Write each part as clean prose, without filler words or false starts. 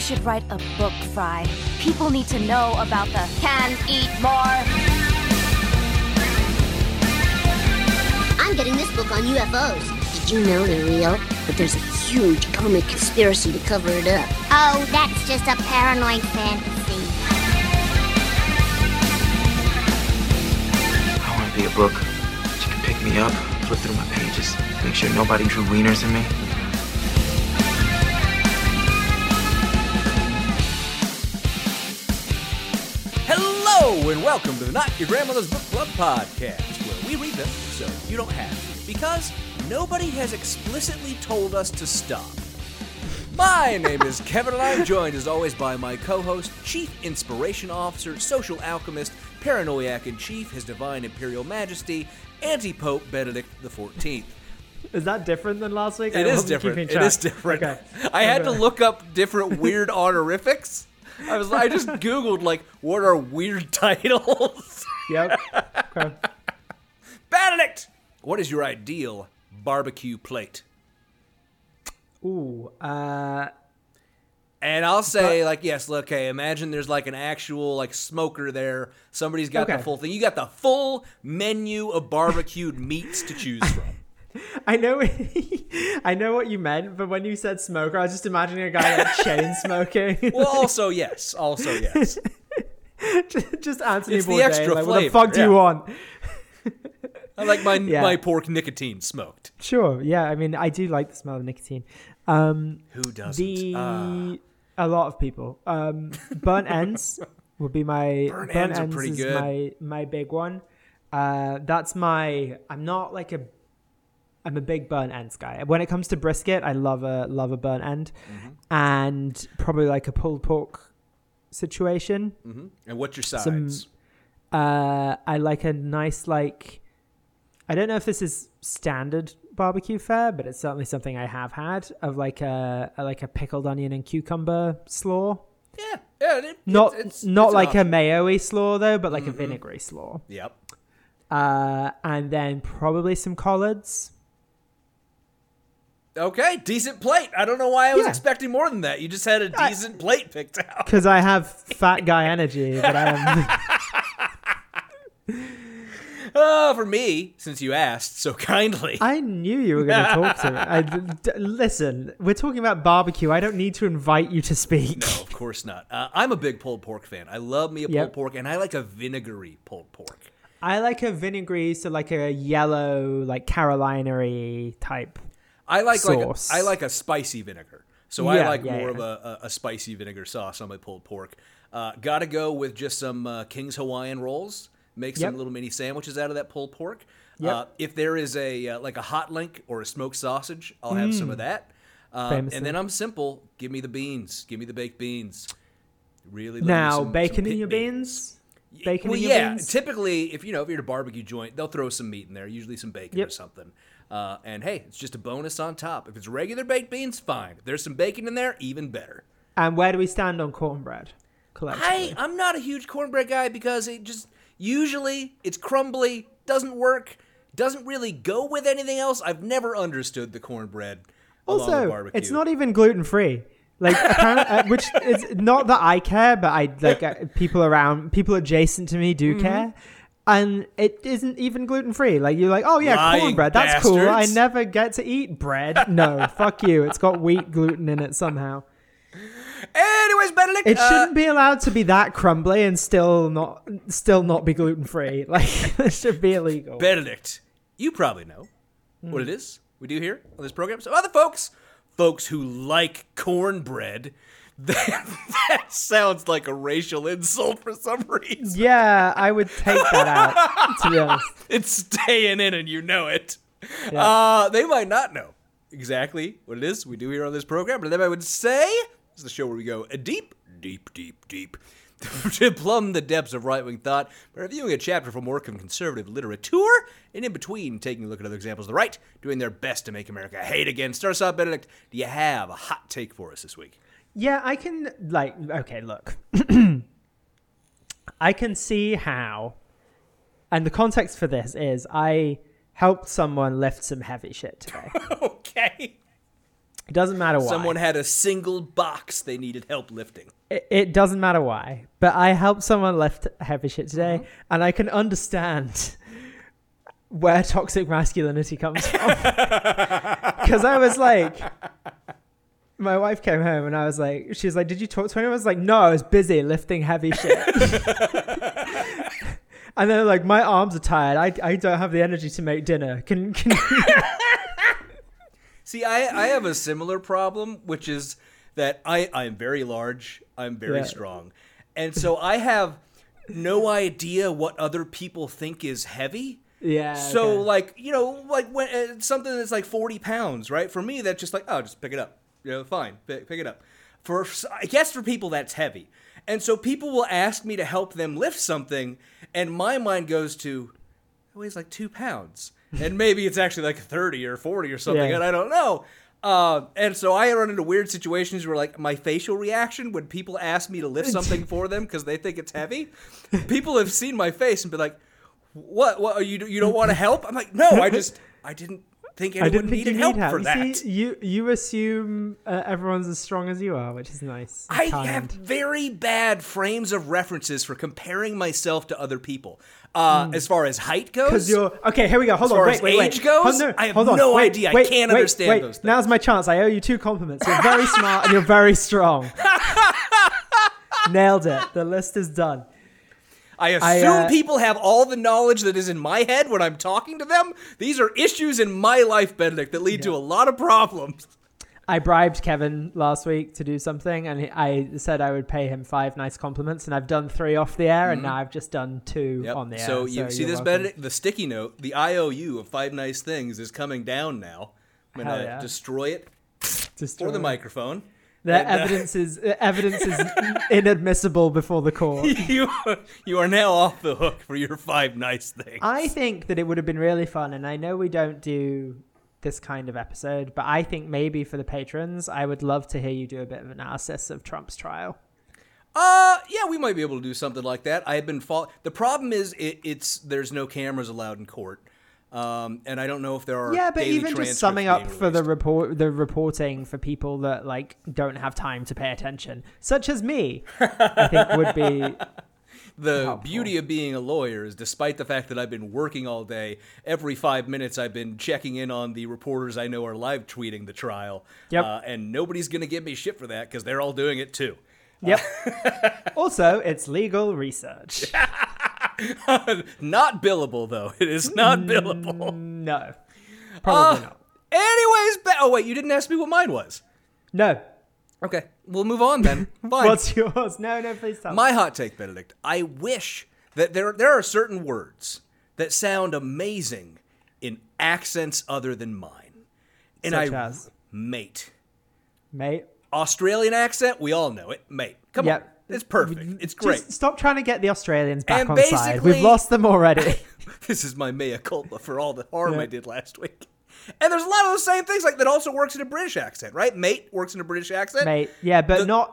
should write a book, Fry. People need to know about the can eat more. I'm getting this book on UFOs. Did you know they're real? But there's a huge government conspiracy to cover it up. Oh, that's just a paranoid fantasy. I want to be a book. You can pick me up, flip through my pages, make sure nobody drew wieners in me. Hello, and welcome to the Not Your Grandmother's Book Club podcast, where we read them so you don't have to, because nobody has explicitly told us to stop. My name is Kevin, and I'm joined as always by my co-host, Chief Inspiration Officer, Social Alchemist, Paranoiac in Chief, His Divine Imperial Majesty, Anti-Pope Benedict XIV. Is that different than last week? It is different. It is different. Okay. I had to look up different weird honorifics. I just Googled, like, what are weird titles? Yep. Okay. Benedict! What is your ideal barbecue plate? Ooh, And I'll say, yes, okay, imagine there's, like, an actual, like, smoker there. Somebody's got the full thing. You got the full menu of barbecued meats to choose from. I know what you meant, but when you said smoker, I was just imagining a guy like chain smoking. Well, also yes. just Anthony It's Bourdain, the extra like, flavor. what the fuck do you want? I like my pork nicotine smoked. Sure, yeah. I mean, I do like the smell of nicotine. Who doesn't? A lot of people. Burnt ends would be my burnt ends are pretty good. My big one. I'm a big burnt ends guy. When it comes to brisket, I love a burnt end, and probably like a pulled pork situation. Mm-hmm. And what's your sides? I like a nice, like, I don't know if this is standard barbecue fare, but it's certainly something I have had, of like a pickled onion and cucumber slaw. Yeah. It's like a mayo-y slaw though, but like a vinegary slaw. Yep. And then probably some collards. Okay, decent plate. I don't know why I was expecting more than that. You just had a decent plate picked out. Because I have fat guy energy, but I am... For me, since you asked so kindly. I knew you were going to talk to me. Listen, we're talking about barbecue. I don't need to invite you to speak. No, of course not. I'm a big pulled pork fan. I love me a pulled pork, and I like a vinegary pulled pork. I like a vinegary, so like a yellow, like Carolina-y type sauce. I like a spicy vinegar. So I like more of a spicy vinegar sauce on my pulled pork. Gotta go with just some King's Hawaiian rolls. Make some little mini sandwiches out of that pulled pork. If there is a hot link or a smoked sausage, I'll have some of that. And then I'm simple. Give me the beans. Give me the baked beans. Really love bacon in your beans? Bacon in your beans? Typically, if you're at a barbecue joint, they'll throw some meat in there, usually some bacon or something. And hey, it's just a bonus on top. If it's regular baked beans, fine. If there's some bacon in there, even better. And where do we stand on cornbread? I'm not a huge cornbread guy because it just usually it's crumbly, doesn't work, doesn't really go with anything else. I've never understood the cornbread along with barbecue. It's not even gluten-free. Like, apparently, which is not that I care, but I like people adjacent to me do care. And it isn't even gluten-free. Like, you're like, oh yeah, lying cornbread, that's bastards. cool. I never get to eat bread. No, fuck you. It's got wheat gluten in it somehow. Anyways, Benedict, it shouldn't be allowed to be that crumbly and still not be gluten-free. Like, it should be illegal. Benedict, you probably know what it is we do here on this program. So other folks who like cornbread, that sounds like a racial insult for some reason. Yeah, I would take that out, to be honest. It's staying in and you know it. Yeah. They might not know exactly what it is we do here on this program, but then I would say this is the show where we go deep to plumb the depths of right-wing thought by reviewing a chapter from work of conservative literature, and in between taking a look at other examples of the right doing their best to make America hate again. Start us out, Benedict. Do you have a hot take for us this week? Yeah, I can, okay, look. I can see how, and the context for this is I helped someone lift some heavy shit today. Okay. It doesn't matter why. Someone had a single box they needed help lifting. It doesn't matter why. But I helped someone lift heavy shit today, and I can understand where toxic masculinity comes from. Because I was like, my wife came home and I was like, she was like, did you talk to anyone? I was like, no, I was busy lifting heavy shit. And then like, my arms are tired. I don't have the energy to make dinner. Can See, I have a similar problem, which is that I am very large. I'm very strong. And so I have no idea what other people think is heavy. Yeah. So okay. like, you know, like when something that's like 40 pounds, right? For me, that's just like, oh, just pick it up. You know, fine, pick it up. I guess for people that's heavy. And so people will ask me to help them lift something, and my mind goes to, it weighs like 2 pounds. And maybe it's actually like 30 or 40 or something, and I don't know. And so I run into weird situations where like my facial reaction when people ask me to lift something for them because they think it's heavy, people have seen my face and be like, what are you don't want to help? I'm like, no, I didn't think anyone needed help for that. See, you assume everyone's as strong as you are, which is nice. I have very bad frames of references for comparing myself to other people. As far as height goes, because you're okay. Here we go. Hold on. As far as age goes, I have no idea. I can't understand those things. Now's my chance. I owe you 2 compliments. You're very smart and you're very strong. Nailed it. The list is done. I assume people have all the knowledge that is in my head when I'm talking to them. These are issues in my life, Benedict, that lead to a lot of problems. I bribed Kevin last week to do something, and I said I would pay him 5 nice compliments, and I've done 3 off the air, and now I've just done 2 on the air. So you see this, Benedict? The sticky note, the IOU of 5 nice things is coming down now. I'm going to destroy it for the microphone. Evidence is inadmissible before the court. You are now off the hook for your 5 nice things. I think that it would have been really fun, and I know we don't do this kind of episode, but I think maybe for the patrons, I would love to hear you do a bit of analysis of Trump's trial. Yeah, we might be able to do something like that. I have been the problem is there's no cameras allowed in court. And I don't know if there are. Yeah, but even just summing up for the reporting for people that like don't have time to pay attention, such as me, I think would be the helpful. Beauty of being a lawyer is, despite the fact that I've been working all day, every 5 minutes I've been checking in on the reporters I know are live tweeting the trial. Yep. And nobody's gonna give me shit for that because they're all doing it too. Yep. Also, it's legal research. Not billable, though. It is not billable. No. Probably not. Anyways, oh, wait, you didn't ask me what mine was. No. Okay, we'll move on then. Fine. What's yours? No, please tell me. My hot take, Benedict. I wish that there are certain words that sound amazing in accents other than mine. And Such as? Mate. Mate. Australian accent, we all know it. Mate. Come on. It's perfect. It's great. Just stop trying to get the Australians back and on side. We've lost them already. This is my mea culpa for all the harm I did last week. And there's a lot of those same things like that also works in a British accent, right? Mate works in a British accent. Mate, yeah, but not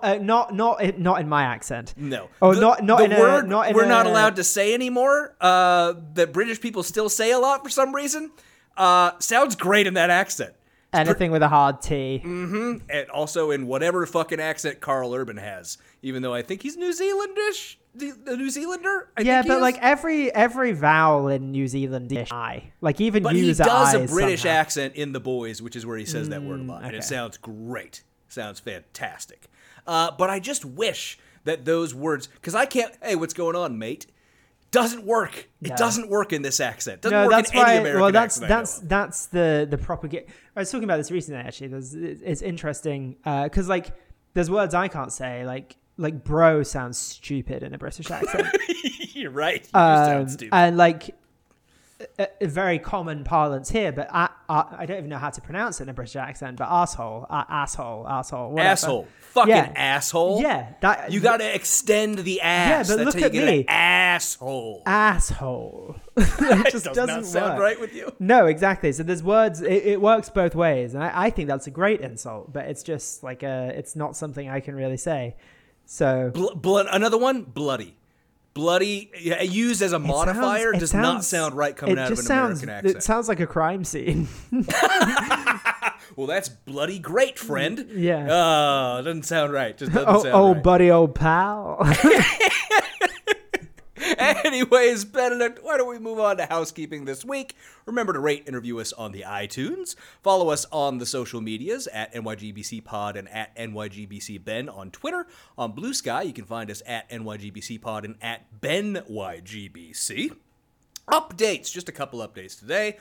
in my accent. No. Oh, not the in word a, we're not allowed to say anymore. That British people still say a lot for some reason. Sounds great in that accent. Anything with a hard T. Mm-hmm. And also in whatever fucking accent Carl Urban has, even though I think he's New Zealandish. The New Zealander? But like every vowel in New Zealand is I. Like even but use he does a British somehow. accent in The Boys, which is where he says that word a lot, and it sounds great. Sounds fantastic. But I just wish that those words, because I can't. Hey, what's going on, mate? Doesn't work. No. It doesn't work in this accent. Doesn't work in any American accent. That's the propaganda. I was talking about this recently. Actually, it's interesting because like there's words I can't say. Like bro sounds stupid in a British accent. You're right. You sound stupid. And like a very common parlance here, but I don't even know how to pronounce it in a British accent. But asshole, whatever. Asshole. Fucking asshole. Yeah. You got to extend the ass. Yeah, but that's look how at you get me. An asshole. Asshole. It just does doesn't not sound work. right with you. No, exactly. So there's words, it works both ways. And I think that's a great insult, but it's just like it's not something I can really say. So another one, bloody. Bloody, used as a modifier, does not sound right coming out of an American accent. It sounds like a crime scene. Well, that's bloody great, friend. Yeah. Doesn't sound right. Just doesn't sound right. Buddy, old pal. Anyways, Benedict, why don't we move on to housekeeping this week? Remember to rate and review us on the iTunes. Follow us on the social medias at NYGBCPod and at NYGBCBen on Twitter. On Blue Sky, you can find us at NYGBCPod and at BenYGBC. Updates, just a couple updates today.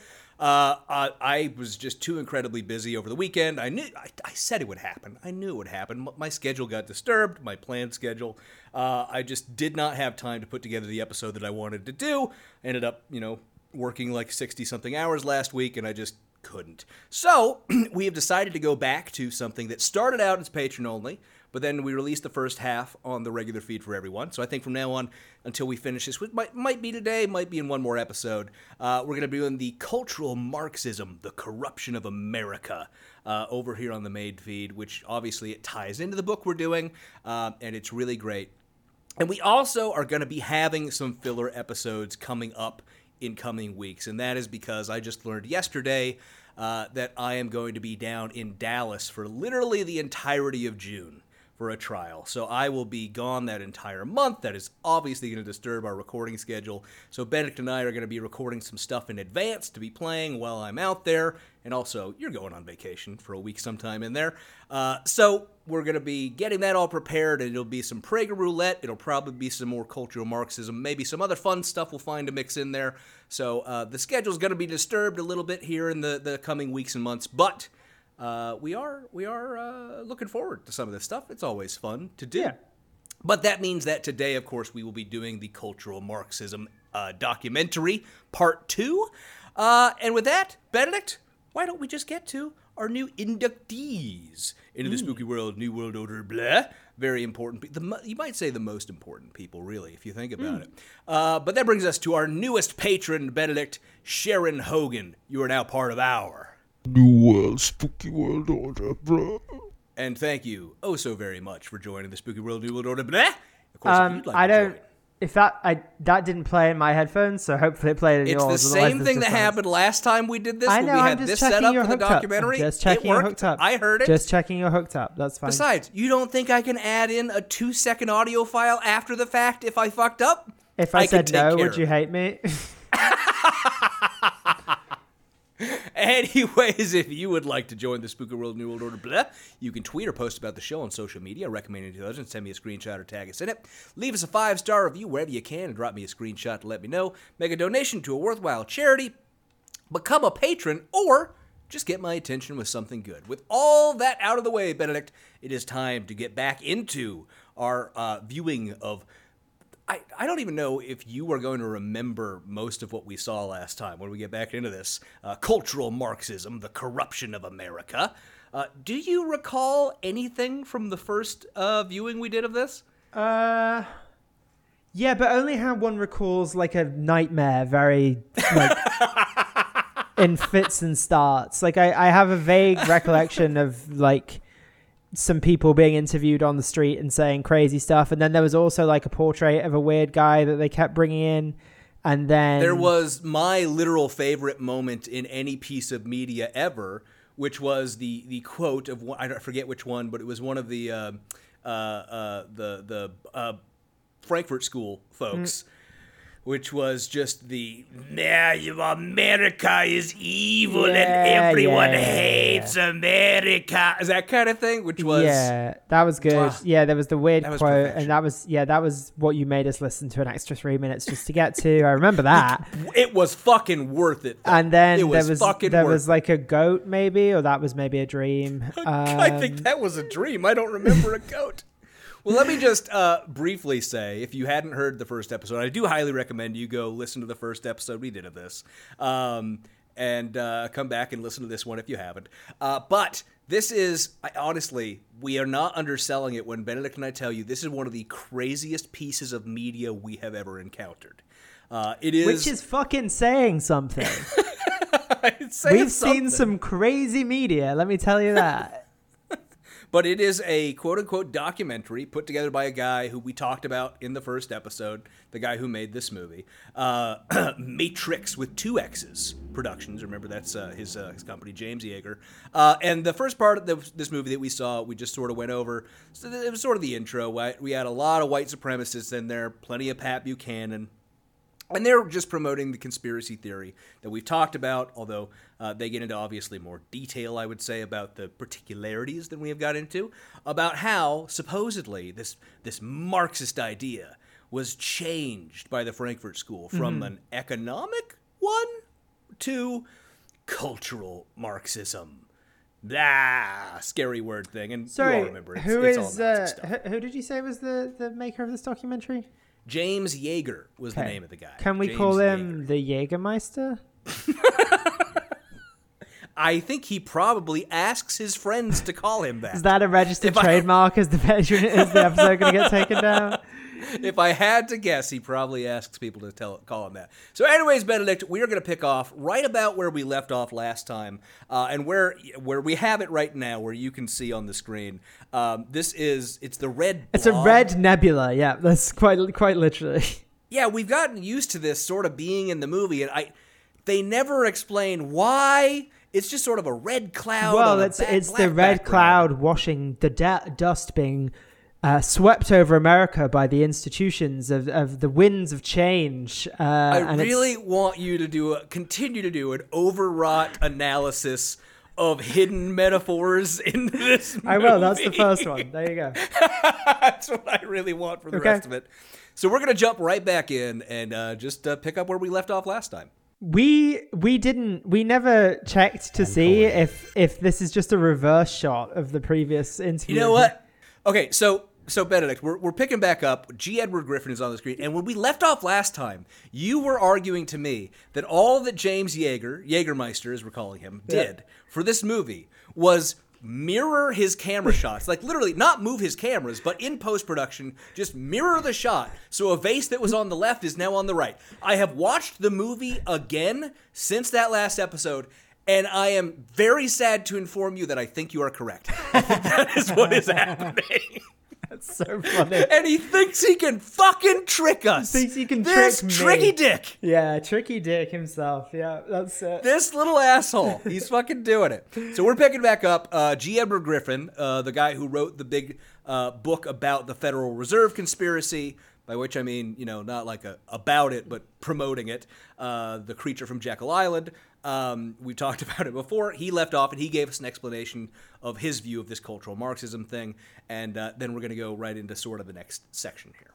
I was just too incredibly busy over the weekend. I said it would happen. I knew it would happen. My schedule got disturbed, my planned schedule. I just did not have time to put together the episode that I wanted to do. I ended up, working like 60-something hours last week, and I just couldn't. So, we have decided to go back to something that started out as patron only, but then we released the first half on the regular feed for everyone. So I think from now on, until we finish this, which might be today, might be in one more episode, we're going to be doing the Cultural Marxism, the Corruption of America, over here on the main feed, which obviously it ties into the book we're doing, and it's really great. And we also are going to be having some filler episodes coming up in coming weeks, and that is because I just learned yesterday that I am going to be down in Dallas for literally the entirety of June for a trial. So I will be gone that entire month. That is obviously going to disturb our recording schedule. So Benedict and I are going to be recording some stuff in advance to be playing while I'm out there. And also, you're going on vacation for a week sometime in there. So we're going to be getting that all prepared, and it'll be some Prager Roulette. It'll probably be some more Cultural Marxism, maybe some other fun stuff we'll find to mix in there. So the schedule's going to be disturbed a little bit here in the coming weeks and months, but we are looking forward to some of this stuff. It's always fun to do. Yeah. But that means that today, of course, we will be doing the Cultural Marxism documentary, part 2. And with that, Benedict, why don't we just get to our new inductees into the spooky world, New World Order, blah. Very important. You might say the most important people, really, if you think about it. But that brings us to our newest patron, Benedict, Sharon Hogan. You are now part of our New World Spooky World Order, blah. And thank you so very much for joining the Spooky World New World Order, blah. Of course, if you'd like I to don't. join. If that didn't play in my headphones, so hopefully it played in yours. It's the same thing that happened last time we did this. I know, when we I'm had just this checking set up you're for the hooked up. documentary. Just checking it worked. you're hooked up. I heard it. Just checking you're hooked up. That's fine. Besides, you don't think I can add in a 2-second audio file after the fact if I fucked up? If I said no, would you hate me? Anyways, if you would like to join the Spooky World New World Order, blah, you can tweet or post about the show on social media, recommend it to others, and send me a screenshot or tag us in it. Leave us a 5-star review wherever you can and drop me a screenshot to let me know. Make a donation to a worthwhile charity, become a patron, or just get my attention with something good. With all that out of the way, Benedict, it is time to get back into our viewing of... I don't even know if you are going to remember most of what we saw last time when we get back into this. Cultural Marxism, the Corruption of America. Do you recall anything from the first viewing we did of this? Yeah, but only how one recalls like a nightmare, very like in fits and starts. Like I have a vague recollection of like some people being interviewed on the street and saying crazy stuff, and then there was also like a portrait of a weird guy that they kept bringing in, and then there was my literal favorite moment in any piece of media ever, which was the quote of one, I forget which one, but it was one of the Frankfurt School folks. Which was just America is evil and everyone hates America. Is that kind of thing? Which was... Yeah, that was good. Yeah, there was the weird quote. Perfection. And that was what you made us listen to an extra 3 minutes just to get to. I remember that. It was fucking worth it, though. And then there was like a goat maybe, or that was maybe a dream. I think that was a dream. I don't remember a goat. Well, let me just briefly say, if you hadn't heard the first episode, I do highly recommend you go listen to the first episode we did of this, and come back and listen to this one if you haven't. But this is, honestly, we are not underselling it when Benedict and I tell you this is one of the craziest pieces of media we have ever encountered. It is, which is fucking saying something. We've seen some crazy media, let me tell you that. But it is a quote-unquote documentary put together by a guy who we talked about in the first episode, the guy who made this movie, Matrix with 2 X's Productions. Remember, that's his company, James Yeager. And the first part of this movie that we saw, we just sort of went over. So it was sort of the intro. We had a lot of white supremacists in there, plenty of Pat Buchanan. And they're just promoting the conspiracy theory that we've talked about, although they get into obviously more detail, I would say, about the particularities than we have got into, about how, supposedly, this Marxist idea was changed by the Frankfurt School from an economic one to cultural Marxism. Scary word thing, and you all remember it's all Nazi stuff. Who did you say was the maker of this documentary? James Yeager was the name of the guy. Can we call him the Jägermeister? I think he probably asks his friends to call him that. Is that a registered trademark? Is the episode going to get taken down? If I had to guess, he probably asks people to call him that. So anyways, Benedict, we are going to pick off right about where we left off last time, and where we have it right now, where you can see on the screen. It's the red blob. It's a red nebula, yeah, that's quite literally. Yeah, we've gotten used to this sort of being in the movie, and they never explain why. It's just sort of a red cloud. Well, it's the red cloud washing the dust being swept over America by the institutions of the winds of change. I really want you to continue to do an overwrought analysis of hidden metaphors in this movie. I will. That's the first one. There you go. That's what I really want for the rest of it. So we're going to jump right back in and just pick up where we left off last time. We never checked to see if this is just a reverse shot of the previous interview. You know what? Okay, so Benedict, we're picking back up. G. Edward Griffin is on the screen, and when we left off last time, you were arguing to me that all that James Jägermeister, as we're calling him, did for this movie was mirror his camera shots. Like, literally, not move his cameras, but in post-production, just mirror the shot. So a vase that was on the left is now on the right. I have watched the movie again since that last episode, and I am very sad to inform you that I think you are correct. I think that is what is happening. That's so funny. And he thinks he can fucking trick us. Thinks he can this trick me. Tricky Dick. Yeah, Tricky Dick himself. Yeah, that's it. This little asshole. He's fucking doing it. So we're picking back up G. Edward Griffin, the guy who wrote the big book about the Federal Reserve conspiracy, by which I mean, not like about it, but promoting it. The Creature from Jekyll Island. We talked about it before. He left off and he gave us an explanation of his view of this cultural Marxism thing. And then we're going to go right into sort of the next section here.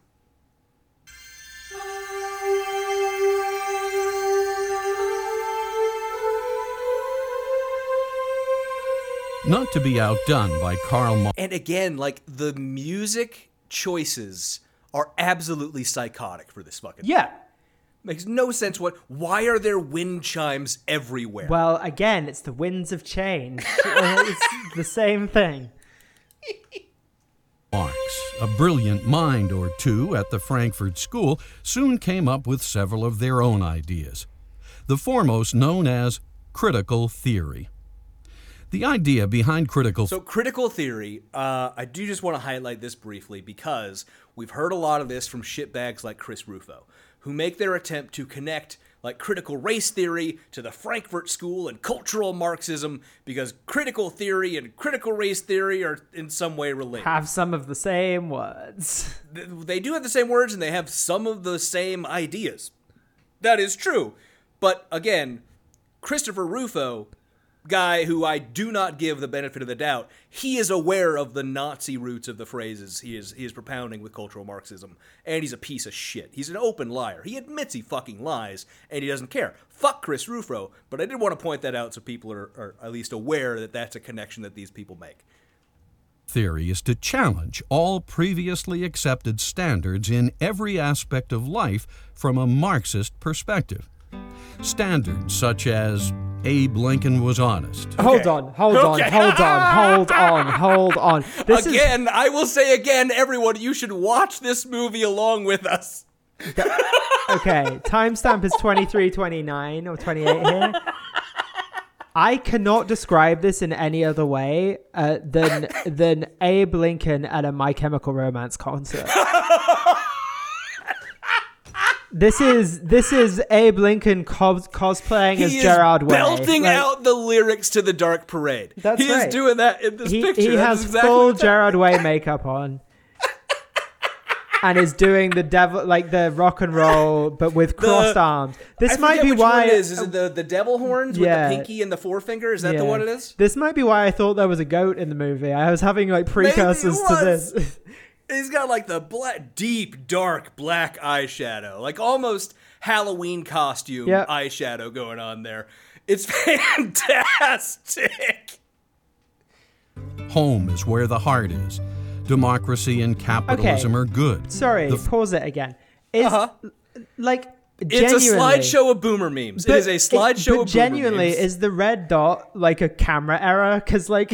Not to be outdone by Karl Marx. And again, like, the music choices are absolutely psychotic for this fucking thing. Makes no sense. Why are there wind chimes everywhere? Well, again, it's the winds of change. It's the same thing. Marx, a brilliant mind or two at the Frankfurt School, soon came up with several of their own ideas. The foremost known as critical theory. The idea behind critical theory, I do just want to highlight this briefly because we've heard a lot of this from shitbags like Chris Rufo, who make their attempt to connect like critical race theory to the Frankfurt School and cultural Marxism because critical theory and critical race theory are in some way related. Have some of the same words. They do have the same words and they have some of the same ideas. That is true. But again, Christopher Rufo, guy who I do not give the benefit of the doubt, he is aware of the Nazi roots of the phrases he is propounding with cultural Marxism, and he's a piece of shit. He's an open liar. He admits he fucking lies, and he doesn't care. Fuck Chris Rufo, but I did want to point that out so people are at least aware that that's a connection that these people make. Theory is to challenge all previously accepted standards in every aspect of life from a Marxist perspective. Standards such as Abe Lincoln was honest. Hold on. I will say again, everyone, you should watch this movie along with us. Okay, timestamp is 23:29 or 28 here. I cannot describe this in any other way than Abe Lincoln at a My Chemical Romance concert. This is Abe Lincoln cosplaying as Gerard Way. Belting out the lyrics to The Dark Parade. That's he right. is doing that in this picture. He has exactly full Gerard Way makeup on. And is doing the devil, like the rock and roll, but with crossed arms. This might be why it is. Is it the devil horns with the pinky and the forefinger? Is that the one it is? This might be why I thought there was a goat in the movie. I was having like precursors to this. He's got like the deep, dark black eyeshadow, like almost Halloween costume eyeshadow going on there. It's fantastic. Home is where the heart is. Democracy and capitalism are good. Sorry, pause it again. Like, it's a slideshow of boomer memes. It is a slideshow of boomer genuinely, memes. is the red dot like a camera error? Because like...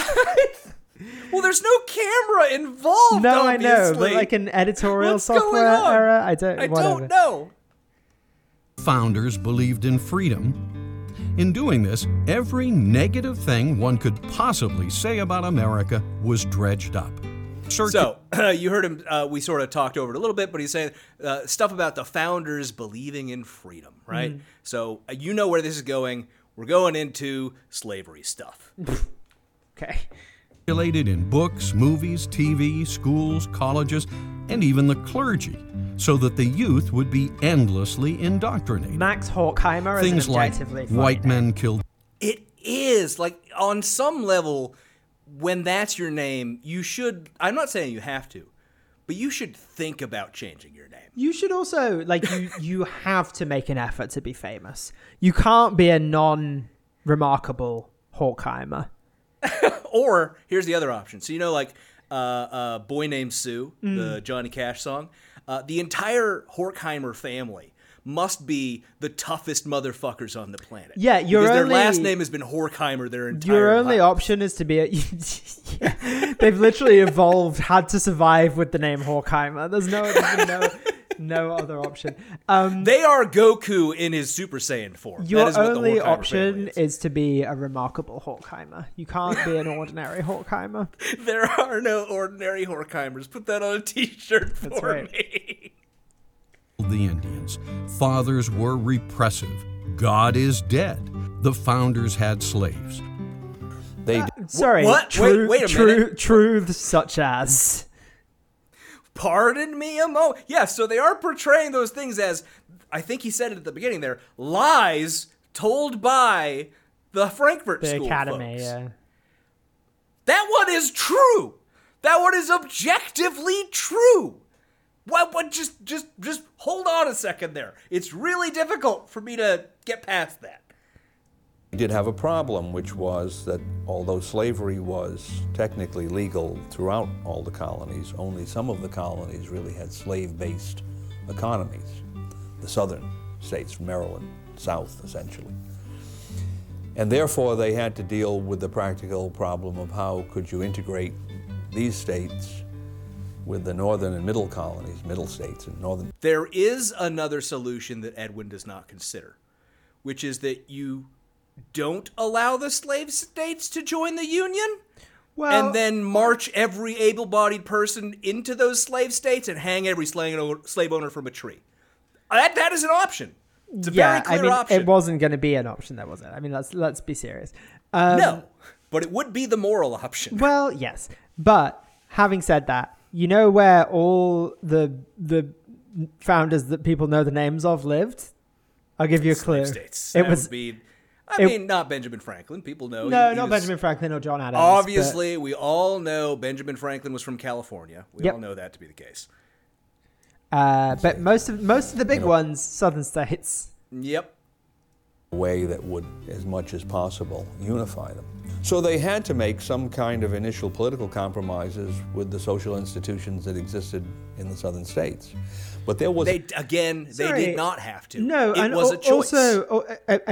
Well, there's no camera involved, no, obviously. I know, but like an editorial software error? I don't know. Founders believed in freedom. In doing this, every negative thing one could possibly say about America was dredged up. So, you heard him, we sort of talked over it a little bit, but he's saying stuff about the founders believing in freedom, right? So, you know where this is going. We're going into slavery stuff. Okay. Related in books, movies, TV, schools, colleges, and even the clergy, so that the youth would be endlessly indoctrinated. Max Horkheimer Things is an objectively like white men killed. It is. Like, on some level, when that's your name, you should, I'm not saying you have to, but you should think about changing your name. You should also, like, you have to make an effort to be famous. You can't be a non-remarkable Horkheimer. Or, here's the other option. So, you know, like, Boy Named Sue, the Johnny Cash song? The entire Horkheimer family must be the toughest motherfuckers on the planet. Yeah, because their last name has been Horkheimer their entire Your only life. option is to be they've literally had to survive with the name Horkheimer. There's no other option. They are Goku in his Super Saiyan form. Your that is what only the Horkheimer option is. is to be a remarkable Horkheimer. You can't be an ordinary Horkheimer. There are no ordinary Horkheimers. Put that on a t-shirt for me. The Indians. Fathers were repressive. God is dead. The founders had slaves. They sorry. What? Wait a minute. Truths such as... Pardon me a moment. Yeah, so they are portraying those things as, I think he said it at the beginning there, lies told by the Frankfurt School Academy, folks. yeah. That one is true. That one is objectively true. What? Just hold on a second there. It's really difficult for me to get past that. We did have a problem, which was that although slavery was technically legal throughout all the colonies, only some of the colonies really had slave-based economies. The southern states, Maryland, South, essentially. And therefore, they had to deal with the practical problem of how could you integrate these states with the northern and middle colonies, middle states and northern. There is another solution that Edwin does not consider, which is that you don't allow the slave states to join the Union, and then march every able-bodied person into those slave states and hang every slave owner from a tree. That is an option. It's a very clear option. It wasn't going to be an option, though, was it? I mean, let's be serious. No, but it would be the moral option. Well, yes. But having said that, you know where all the founders that people know the names of lived? I'll give you a clue. States. It was. I mean, not Benjamin Franklin. People know. No, not Benjamin Franklin or John Adams. Obviously, we all know Benjamin Franklin was from California. We all know that to be the case. But most of the big ones, southern states. Yep. A way that would, as much as possible, unify them. So they had to make some kind of initial political compromises with the social institutions that existed in the southern states. But there was... They did not have to. No, it was a choice. Also,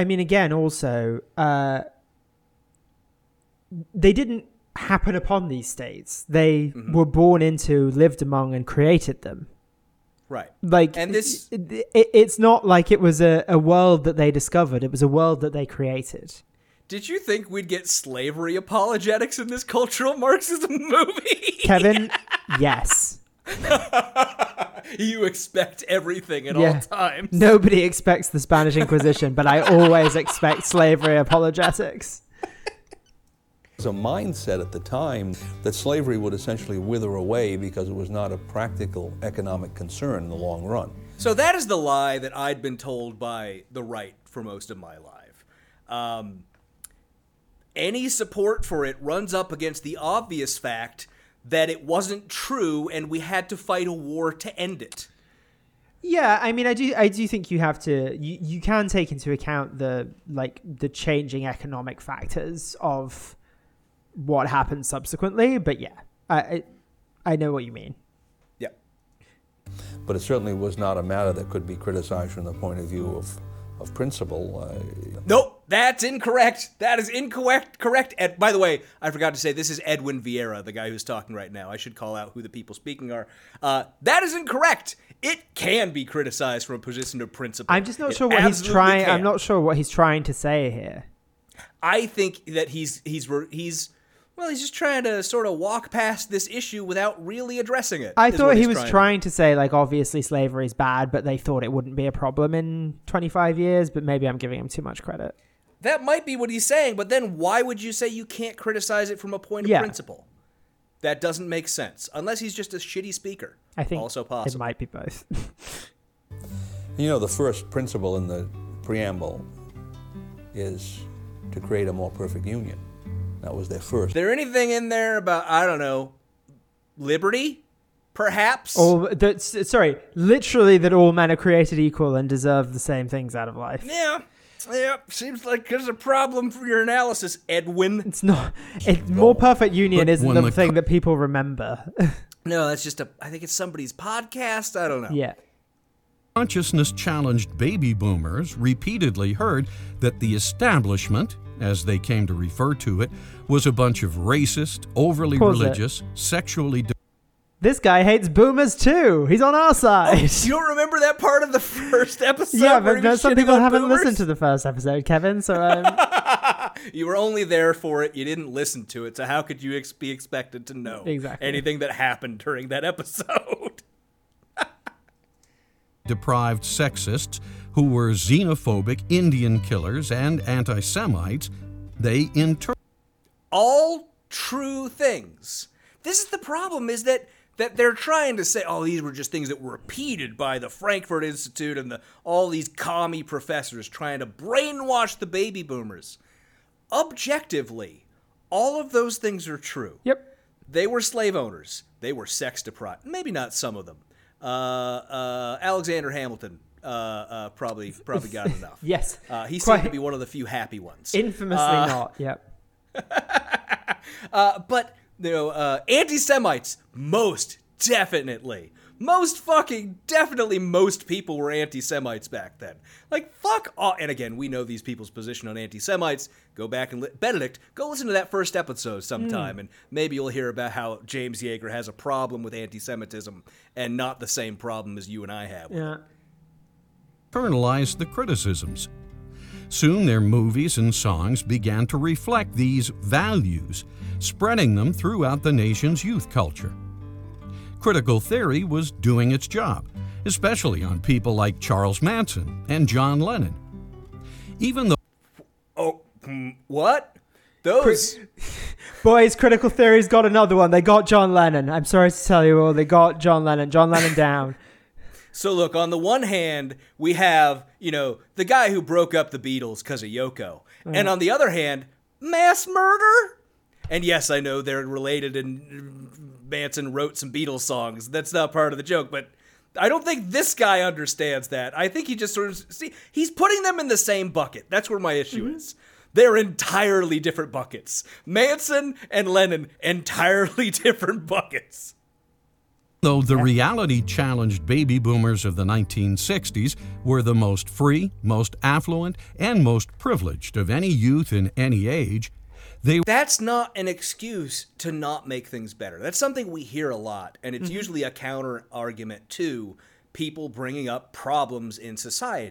they didn't happen upon these states. They were born into, lived among, and created them. Right. Like, and this, it's not like it was a world that they discovered. It was a world that they created. Did you think we'd get slavery apologetics in this cultural Marxism movie? Kevin, yes. You expect everything at all times. Nobody expects the Spanish Inquisition, but I always expect slavery apologetics. It was a mindset at the time that slavery would essentially wither away because it was not a practical economic concern in the long run. So that is the lie that I'd been told by the right for most of my life. Any support for it runs up against the obvious fact that it wasn't true and we had to fight a war to end it. Yeah, I mean, I do think you have to, you can take into account the changing economic factors of what happened subsequently, but yeah, I know what you mean. Yeah. But it certainly was not a matter that could be criticized from the point of view of principle. Nope, that's incorrect. That is incorrect. Correct. By the way, I forgot to say, this is Edwin Vieira, the guy who's talking right now. I should call out who the people speaking are. That is incorrect. It can be criticized from a position of principle. I'm just not sure what he's trying. I'm not sure what he's trying to say here. I think that he's just trying to sort of walk past this issue without really addressing it. I thought he was trying to say, obviously slavery is bad, but they thought it wouldn't be a problem in 25 years, but maybe I'm giving him too much credit. That might be what he's saying, but then why would you say you can't criticize it from a point of principle? That doesn't make sense, unless he's just a shitty speaker. I think also possible. It might be both. The first principle in the preamble is to create a more perfect union. That was their first. Is there anything in there about, I don't know, liberty, perhaps? Literally that all men are created equal and deserve the same things out of life. Yeah. Seems like there's a problem for your analysis, Edwin. It's not. More perfect union isn't the thing that people remember. No, that's just I think it's somebody's podcast. I don't know. Yeah. Consciousness-challenged baby boomers repeatedly heard that the establishment, as they came to refer to it, was a bunch of racist, overly religious, sexually... This guy hates boomers too. He's on our side. Oh, you don't remember that part of the first episode? Yeah, but some people haven't listened to the first episode, Kevin, so... You were only there for it. You didn't listen to it, so how could you be expected to know anything that happened during that episode? Deprived sexists who were xenophobic Indian killers and anti-Semites, they in turn... All true things. This is the problem, is that they're trying to say, oh, these were just things that were repeated by the Frankfurt Institute and all these commie professors trying to brainwash the baby boomers. Objectively, all of those things are true. Yep. They were slave owners. They were sex deprived. Maybe not some of them. Alexander Hamilton probably got enough. Yes. He seemed to be one of the few happy ones. Infamously not, yep. But, anti-Semites, most definitely. Most fucking definitely most people were anti-Semites back then. Fuck off. And again, we know these people's position on anti-Semites. Go back and Benedict, go listen to that first episode sometime, and maybe you'll hear about how James Yeager has a problem with anti-Semitism and not the same problem as you and I have. Yeah. Internalized the criticisms. Soon their movies and songs began to reflect these values, spreading them throughout the nation's youth culture. Critical theory was doing its job, especially on people like Charles Manson and John Lennon. Even though... Oh, what? Those... Boys, critical theory's got another one. They got John Lennon. I'm sorry to tell you all, they got John Lennon. John Lennon down. So look, on the one hand, we have, the guy who broke up the Beatles because of Yoko. And on the other hand, mass murder? And yes, I know they're related and Manson wrote some Beatles songs. That's not part of the joke, but I don't think this guy understands that. I think he just sort of, he's putting them in the same bucket. That's where my issue is. They're entirely different buckets. Manson and Lennon, entirely different buckets. Though the reality-challenged baby boomers of the 1960s were the most free, most affluent, and most privileged of any youth in any age, That's not an excuse to not make things better. That's something we hear a lot, and it's usually a counter-argument to people bringing up problems in society.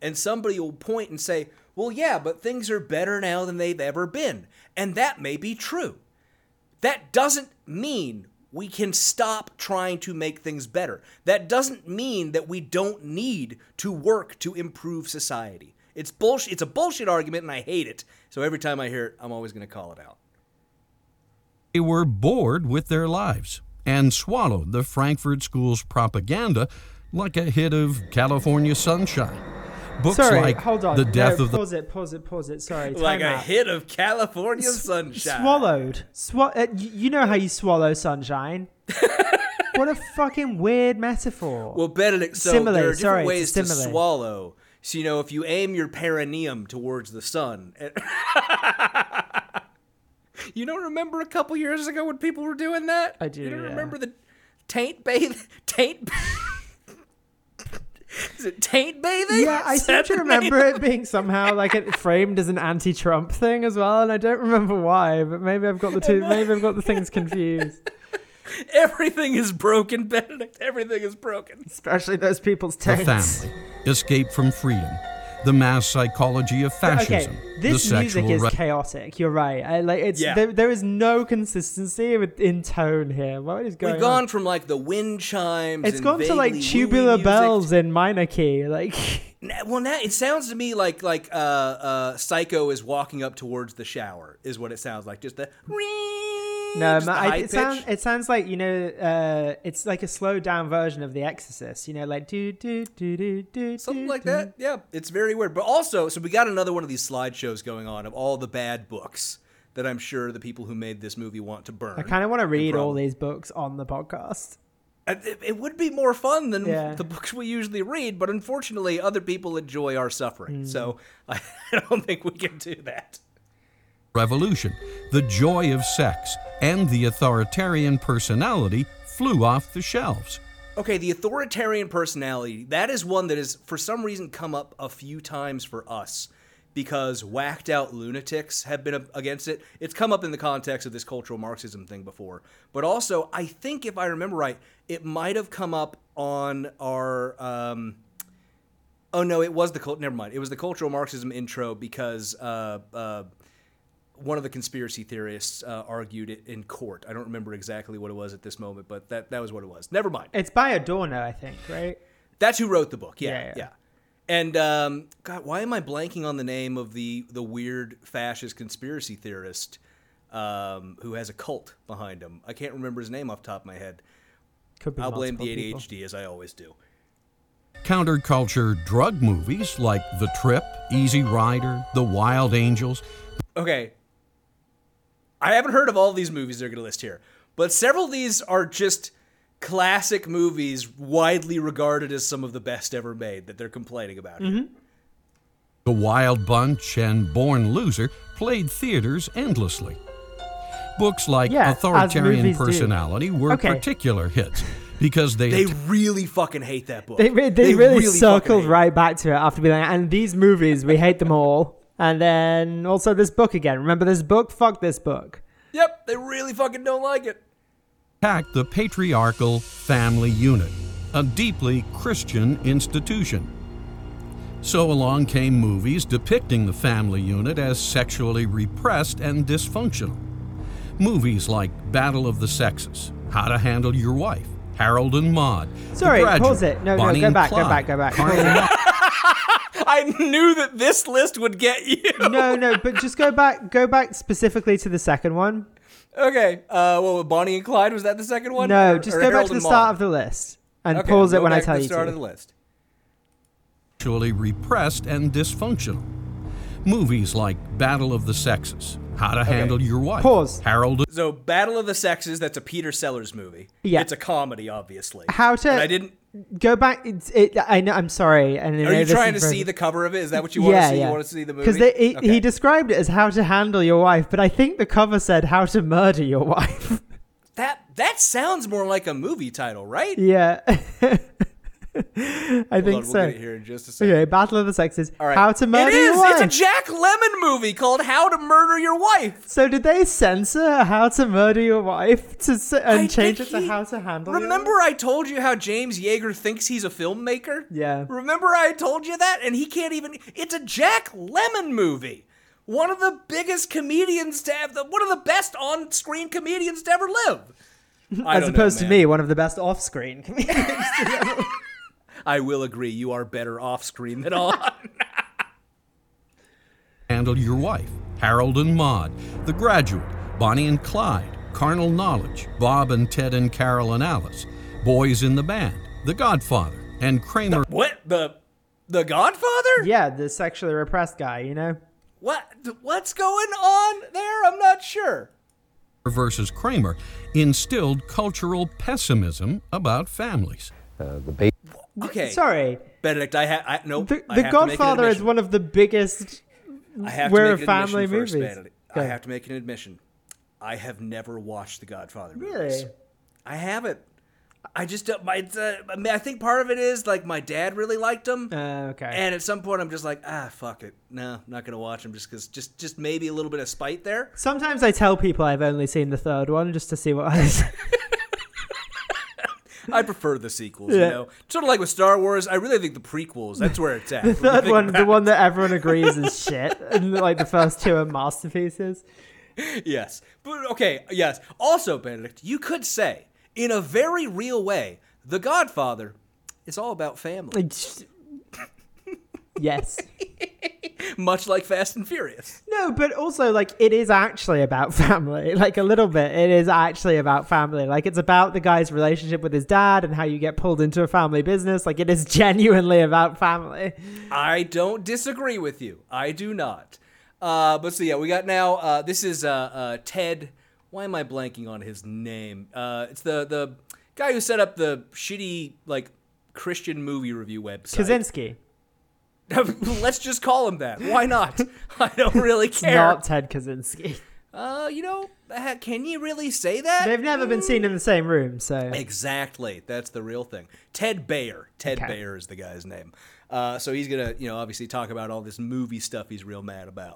And somebody will point and say, well, yeah, but things are better now than they've ever been. And that may be true. That doesn't mean we can stop trying to make things better. That doesn't mean that we don't need to work to improve society. It's bullshit. It's a bullshit argument, and I hate it. So every time I hear it, I'm always going to call it out. They were bored with their lives and swallowed the Frankfurt School's propaganda like a hit of California Sunshine. Books like hold on. The Death of the... Pause it. Sorry, like time a out. hit of California Sunshine. Swallowed. You know how you swallow sunshine. What a fucking weird metaphor. Well, Benedict, so simile. there are different Sorry, ways to simile. swallow. So, if you aim your perineum towards the sun... You don't remember a couple years ago when people were doing that? I do, You don't yeah. remember the taint bathing? Is it taint bathing? Yeah, I seem to remember it being somehow like it framed as an anti-Trump thing as well, and I don't remember why, but maybe I've got the two. Maybe I've got the things confused. Everything is broken, Benedict. Everything is broken. Especially those people's The taints. Family, Escape from Freedom, The Mass Psychology of Fascism, Okay, this The music Sexual is chaotic. You're right. Yeah. There is no consistency in tone here. What is going on? We've gone from like the wind chimes. It's and gone to like vaguely tubular wooey music. bells in minor key. Like, Well, now it sounds to me like Psycho is walking up towards the shower. Is what it sounds like. Just the no, just the high it sounds like it's like a slowed down version of The Exorcist. Like do do do do do something like that. Yeah, it's very weird. But also, so we got another one of these slideshows going on of all the bad books that I'm sure the people who made this movie want to burn. I kind of want to read all these books on the podcast. It would be more fun than Yeah. the books we usually read, but unfortunately, other people enjoy our suffering. So I don't think we can do that. Revolution, The Joy of Sex, and The Authoritarian Personality flew off the shelves. Okay, the authoritarian personality, that is one that has, for some reason, come up a few times for us because whacked out lunatics have been against it. It's come up in the context of this cultural Marxism thing before. But also, I think if I remember right, it might have come up on our... oh, no, it was never mind. It was the cultural Marxism intro because... one of the conspiracy theorists argued it in court. I don't remember exactly what it was at this moment, but that was what it was. Never mind. It's by Adorno, I think, right? That's who wrote the book. Yeah. Yeah. And God, why am I blanking on the name of the weird fascist conspiracy theorist who has a cult behind him? I can't remember his name off the top of my head. Could be I'll blame the multiple ADHD people. as I always do. Counterculture drug movies like The Trip, Easy Rider, The Wild Angels. Okay. I haven't heard of all these movies they're going to list here, but several of these are just classic movies widely regarded as some of the best ever made that they're complaining about here. The Wild Bunch and Born Loser played theaters endlessly. Books like Yeah, as Authoritarian movies do. Personality were Okay. particular hits because They really fucking hate that book. They really fucking circled hate it. right back to it after being like, and these movies, we hate them all. And then also this book again. Remember this book? Fuck this book. Yep, they really fucking don't like it. attacked the patriarchal family unit, a deeply Christian institution. So along came movies depicting the family unit as sexually repressed and dysfunctional. Movies like Battle of the Sexes, How to Handle Your Wife, Harold and Maude. Sorry, The Graduate, pause it. No, Bonnie go and back. Clyde, Carl I knew that this list would get you. No, but just go back specifically to the second one. Okay. Well, Bonnie and Clyde, was that the second one? No, just Or go back Harold to the and start Maude? of the list and Okay, pause go it when I back tell to the you start to. of the list. sexually repressed and dysfunctional. Movies like Battle of the Sexes, How to Handle Your Wife, Pause. Harold. So, Battle of the Sexes, that's a Peter Sellers movie. Yeah. It's a comedy, obviously. How to? And I didn't... Go back. I know. I'm sorry. And Are you trying to see the cover of it? Is that what you want to see? You want to see the movie? Because he described it as how to handle your wife, but I think the cover said how to murder your wife. That sounds more like a movie title, right? Yeah. I think so. We'll get it here in just a second. Okay, Battle of the Sexes. All right. How to Murder Your Wife. It's a Jack Lemmon movie called How to Murder Your Wife. So did they censor How to Murder Your Wife and change it to think How to Handle Your Remember Wife? I told you how James Yeager thinks he's a filmmaker? Yeah. Remember I told you that? And he can't even... It's a Jack Lemmon movie. One of the biggest comedians to have... One of the best on-screen comedians to ever live. As opposed to me, one of the best off-screen comedians. I will agree, you are better off-screen than on. Handle Your Wife, Harold and Maude, The Graduate, Bonnie and Clyde, Carnal Knowledge, Bob and Ted and Carol and Alice, Boys in the Band, The Godfather, and Kramer. What? The Godfather? Yeah, the sexually repressed guy, you know? What's going on there? I'm not sure. Versus Kramer instilled cultural pessimism about families. Okay. Sorry. Benedict, The Godfather is one of the biggest we're a family movies. I have to make an admission. I have never watched the Godfather movies. Really? I haven't. I just don't. I think part of it is like my dad really liked them. Okay. And at some point, I'm just like, fuck it. No, not gonna watch them just because, just maybe a little bit of spite there. Sometimes I tell people I've only seen the third one just to see what others. I prefer the sequels, you know. Sort of like with Star Wars, I really think the prequels, that's where it's at. The third one, the one that everyone agrees is shit, and like the first two are masterpieces. Yes. But okay, yes. Also, Benedict, you could say, in a very real way, The Godfather is all about family. Yes. Much like Fast and Furious. No, but also, like, it is actually about family. Like, a little bit. It is actually about family. Like, it's about the guy's relationship with his dad and how you get pulled into a family business. Like, it is genuinely about family. I don't disagree with you. I do not. But so, yeah, we got now, this is Ted. Why am I blanking on his name? It's the guy who set up the shitty, like, Christian movie review website. Kaczynski. Let's just call him that. Why not? I don't really care. It's not Ted Kaczynski. Can you really say that? They've never been seen in the same room, so... Exactly. That's the real thing. Ted Bayer. Bayer is the guy's name. So he's going to, obviously talk about all this movie stuff he's real mad about.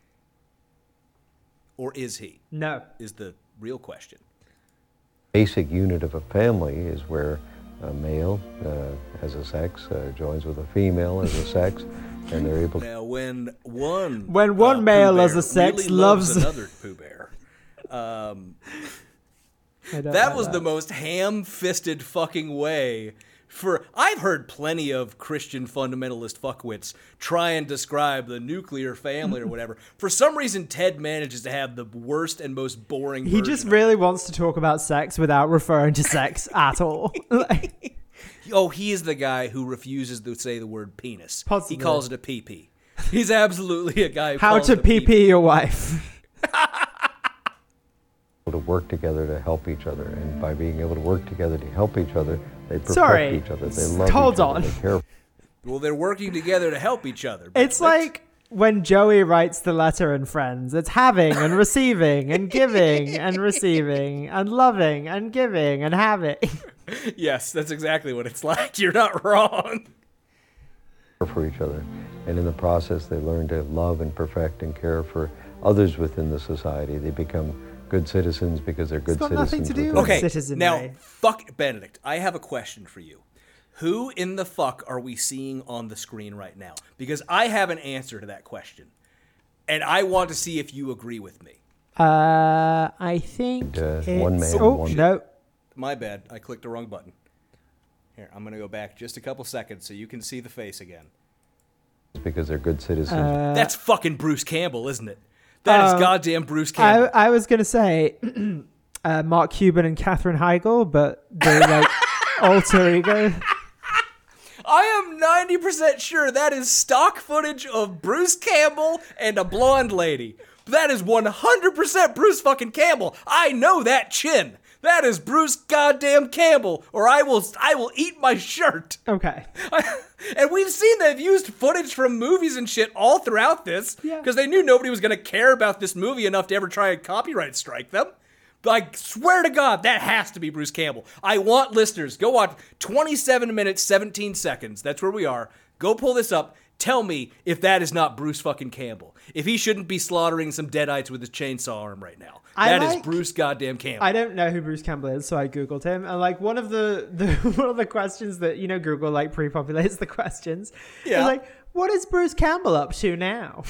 Or is he? No. Is the real question. Basic unit of a family is where a male has a sex, joins with a female as a sex, and they're able to... Now, when one male has a sex, really loves another Pooh Bear. That was the most ham-fisted fucking way I've heard plenty of Christian fundamentalist fuckwits try and describe the nuclear family or whatever. For some reason, Ted manages to have the worst and most boring He just really wants to talk about sex without referring to sex at all. He is the guy who refuses to say the word penis. Possibly. He calls it a pee-pee. He's absolutely a guy who How calls to it a pee-pee. pee-pee your wife. to work together to help each other, and by being able to work together to help each other, they protect each other. They love Hold each other. on. They care. Well, they're working together to help each other. It's like when Joey writes the letter in Friends. It's having and receiving and giving and receiving and loving and giving and having. Yes, that's exactly what it's like. You're not wrong. For each other, and in the process, they learn to love and perfect and care for others within the society. They become good citizens because they're good citizens. Nothing to do within- with Okay, citizenry. now, fuck Benedict. I have a question for you. Who in the fuck are we seeing on the screen right now? Because I have an answer to that question. And I want to see if you agree with me. I think it's... one man, Oh, one- no. My bad. I clicked the wrong button. Here, I'm going to go back just a couple seconds so you can see the face again. because they're good citizens. That's fucking Bruce Campbell, isn't it? That is goddamn Bruce Campbell. I was going to say Mark Cuban and Katherine Heigl, but they're like alter ego. I am 90% sure that is stock footage of Bruce Campbell and a blonde lady. That is 100% Bruce fucking Campbell. I know that chin. That is Bruce goddamn Campbell, or I will eat my shirt. Okay. And we've seen they've used footage from movies and shit all throughout this, Yeah. because they knew nobody was going to care about this movie enough to ever try and copyright strike them. I swear to God, that has to be Bruce Campbell. I want listeners, go watch 27 minutes, 17 seconds. That's where we are. Go pull this up. Tell me if that is not Bruce fucking Campbell. If he shouldn't be slaughtering some deadites with his chainsaw arm right now. That is Bruce goddamn Campbell. I don't know who Bruce Campbell is, so I Googled him. And like one of the one of the questions that, you know, Google like pre-populates the questions. Yeah. Is like, what is Bruce Campbell up to now?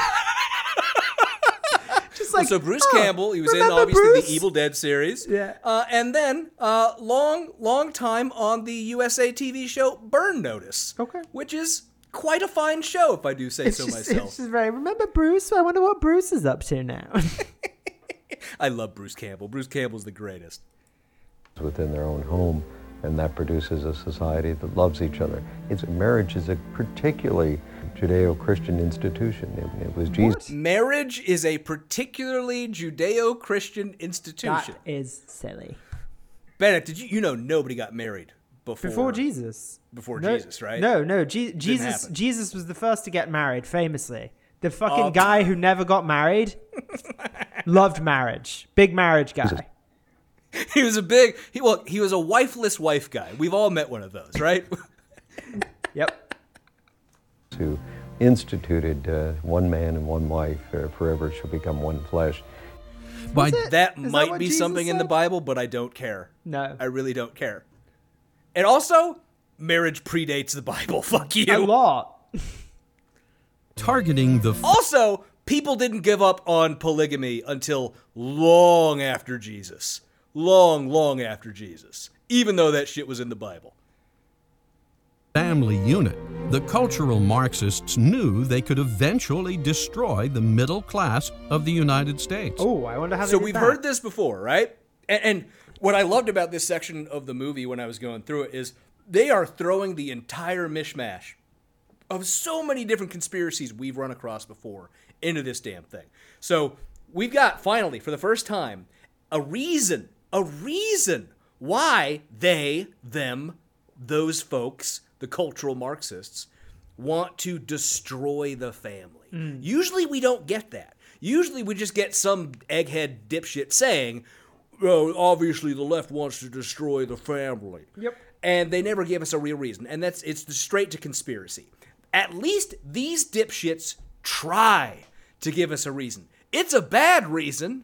Just like, so Bruce Campbell, he was in obviously Bruce? The Evil Dead series. Yeah. And then long time on the USA TV show Burn Notice. Okay. Which is quite a fine show, if I do say so myself. It's just very, remember Bruce? I wonder what Bruce is up to now. I love Bruce Campbell. Bruce Campbell's the greatest. Within their own home, and that produces a society that loves each other. Marriage is a particularly Judeo-Christian institution. It was Jesus. What? Marriage is a particularly Judeo-Christian institution. That is silly. Bennett, did you know nobody got married before Jesus? Before Jesus, right? No. Jesus was the first to get married, famously. The fucking guy who never got married loved marriage. Big marriage guy. He was a he was a wifeless wife guy. We've all met one of those, right? Yep. Who instituted one man and one wife forever shall become one flesh. That might be something in the Bible, but I don't care. No. I really don't care. And also, marriage predates the Bible. Fuck you. A lot. Targeting the... Also, people didn't give up on polygamy until long after Jesus. Long after Jesus. Even though that shit was in the Bible. Family unit. The cultural Marxists knew they could eventually destroy the middle class of the United States. Oh, I wonder how they So did we've that. heard this before, right? And what I loved about this section of the movie when I was going through it is they are throwing the entire mishmash of so many different conspiracies we've run across before into this damn thing. So we've got, finally, for the first time, a reason why those folks, the cultural Marxists, want to destroy the family. Usually we don't get that. Usually we just get some egghead dipshit saying, well, obviously the left wants to destroy the family. Yep. And they never give us a real reason. And it's straight to conspiracy. At least these dipshits try to give us a reason. It's a bad reason,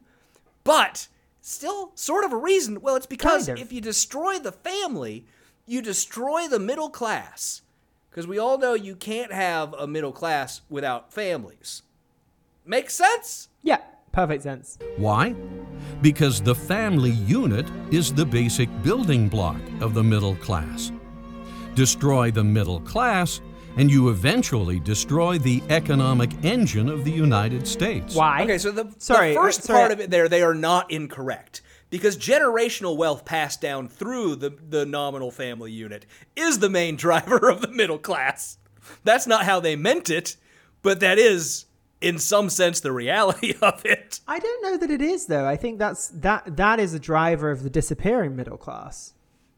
but still sort of a reason. Well, it's because if you destroy the family, you destroy the middle class. Because we all know you can't have a middle class without families. Makes sense? Yeah, perfect sense. Why? Because the family unit is the basic building block of the middle class. Destroy the middle class, and you eventually destroy the economic engine of the United States. Why? Okay, so the first part of it there, they are not incorrect. Because generational wealth passed down through the nominal family unit is the main driver of the middle class. That's not how they meant it, but that is, in some sense, the reality of it. I don't know that it is, though. I think that is a driver of the disappearing middle class.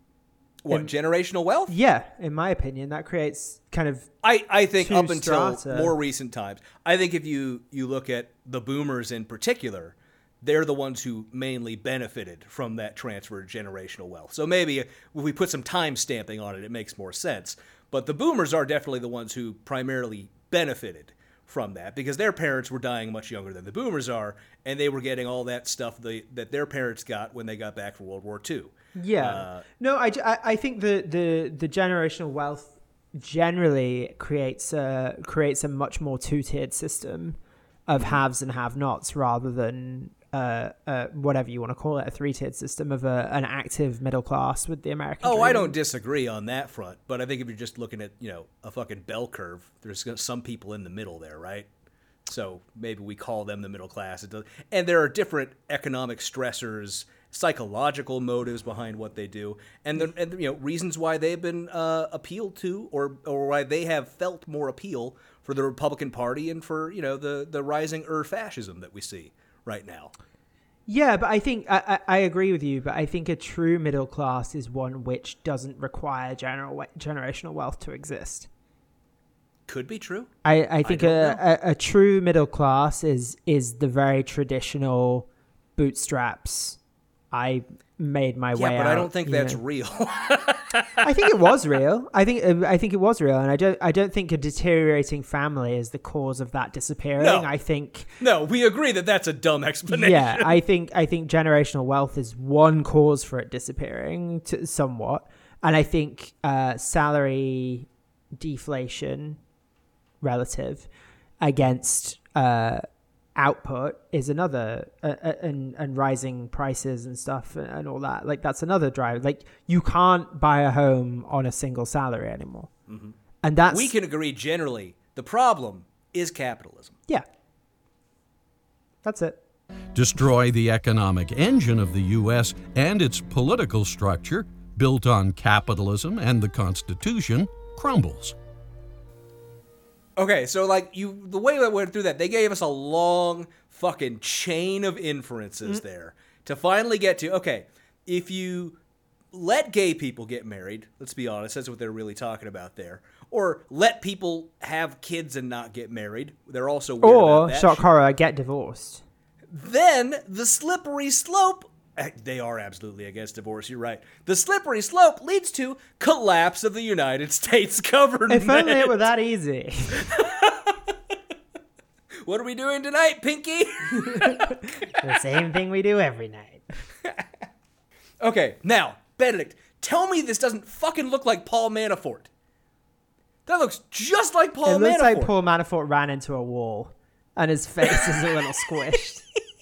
What, generational wealth? Yeah, in my opinion, that creates kind of I think up until strata. more recent times. I think if you look at the boomers in particular, they're the ones who mainly benefited from that transfer of generational wealth. So maybe if we put some time stamping on it, it makes more sense. But the boomers are definitely the ones who primarily benefited from that because their parents were dying much younger than the boomers are, and they were getting all that stuff that their parents got when they got back from World War II. Yeah. No, I think the generational wealth generally creates a much more two-tiered system of haves and have-nots rather than whatever you want to call it, a three-tiered system of an active middle class with the American dream. I don't disagree on that front, but I think if you're just looking at, a fucking bell curve, there's some people in the middle there, right? So maybe we call them the middle class. And there are different economic stressors, psychological motives behind what they do, and reasons why they've been appealed to or why they have felt more appeal for the Republican Party and for, the rising fascism that we see right now. Yeah, but I think I agree with you, but I think a true middle class is one which doesn't require generational wealth to exist. Could be true. I think a true middle class is the very traditional bootstraps I made my way Yeah, but out. I don't think that's real. I think it was real. I think it was real, and I don't think a deteriorating family is the cause of that disappearing. No. I think No, we agree that that's a dumb explanation. yeah, I think generational wealth is one cause for it disappearing somewhat, and I think salary deflation relative against output is another, and rising prices and stuff and all that. Like that's another drive. Like you can't buy a home on a single salary anymore, and that's We can agree generally. The problem is capitalism. yeah. That's it. Destroy the economic engine of the U.S. and its political structure, built on capitalism and the Constitution, crumbles. Okay, so like the way that we went through that, they gave us a long fucking chain of inferences there to finally get to, okay, if you let gay people get married, let's be honest, that's what they're really talking about there, or let people have kids and not get married, they're also weird Or about that shock shit. horror, get divorced. Then the slippery slope, they are absolutely against divorce, you're right. The slippery slope leads to collapse of the United States government. If only it were that easy. What are we doing tonight, Pinky? The same thing we do every night. Okay, now, Benedict, tell me this doesn't fucking look like Paul Manafort. That looks just like Paul Manafort. It looks like Paul Manafort ran into a wall and his face is a little squished.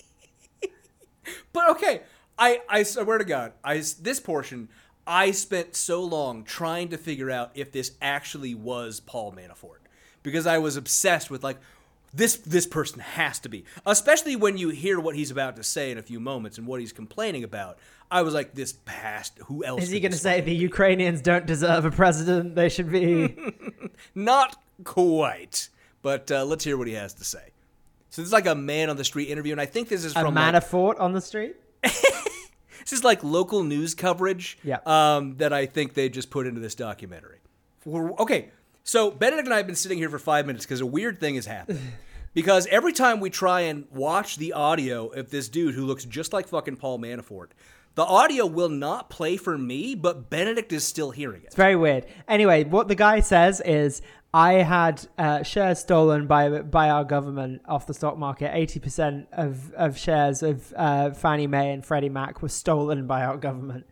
But okay, I swear to God, this portion, I spent so long trying to figure out if this actually was Paul Manafort. Because I was obsessed with, like, this person has to be. Especially when you hear what he's about to say in a few moments and what he's complaining about. I was like, this past, who else? Is he going to say the Ukrainians don't deserve a president? They should be... Not quite. But let's hear what he has to say. So this is like a man on the street interview, and I think this is from... A Manafort on the street? This is like local news coverage that I think they just put into this documentary. Okay, so Benedict and I have been sitting here for 5 minutes because a weird thing has happened. Because every time we try and watch the audio of this dude who looks just like fucking Paul Manafort, the audio will not play for me, but Benedict is still hearing it. It's very weird. Anyway, what the guy says is, I had shares stolen by our government off the stock market. 80% of shares of Fannie Mae and Freddie Mac were stolen by our government.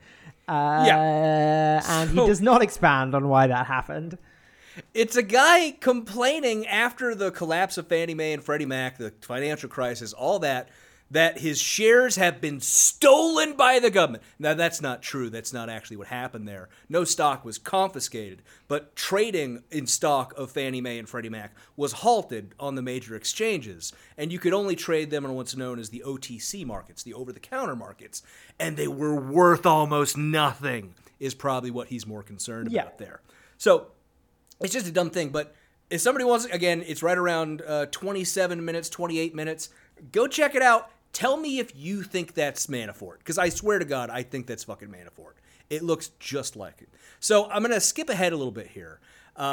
And he does not expand on why that happened. It's a guy complaining after the collapse of Fannie Mae and Freddie Mac, the financial crisis, all that his shares have been stolen by the government. Now, that's not true. That's not actually what happened there. No stock was confiscated, but trading in stock of Fannie Mae and Freddie Mac was halted on the major exchanges, and you could only trade them on what's known as the OTC markets, the over-the-counter markets, and they were worth almost nothing, is probably what he's more concerned about there. So it's just a dumb thing, but if somebody wants, again, it's right around 27 minutes, 28 minutes. Go check it out. Tell me if you think that's Manafort, because I swear to God, I think that's fucking Manafort. It looks just like it. So I'm going to skip ahead a little bit here.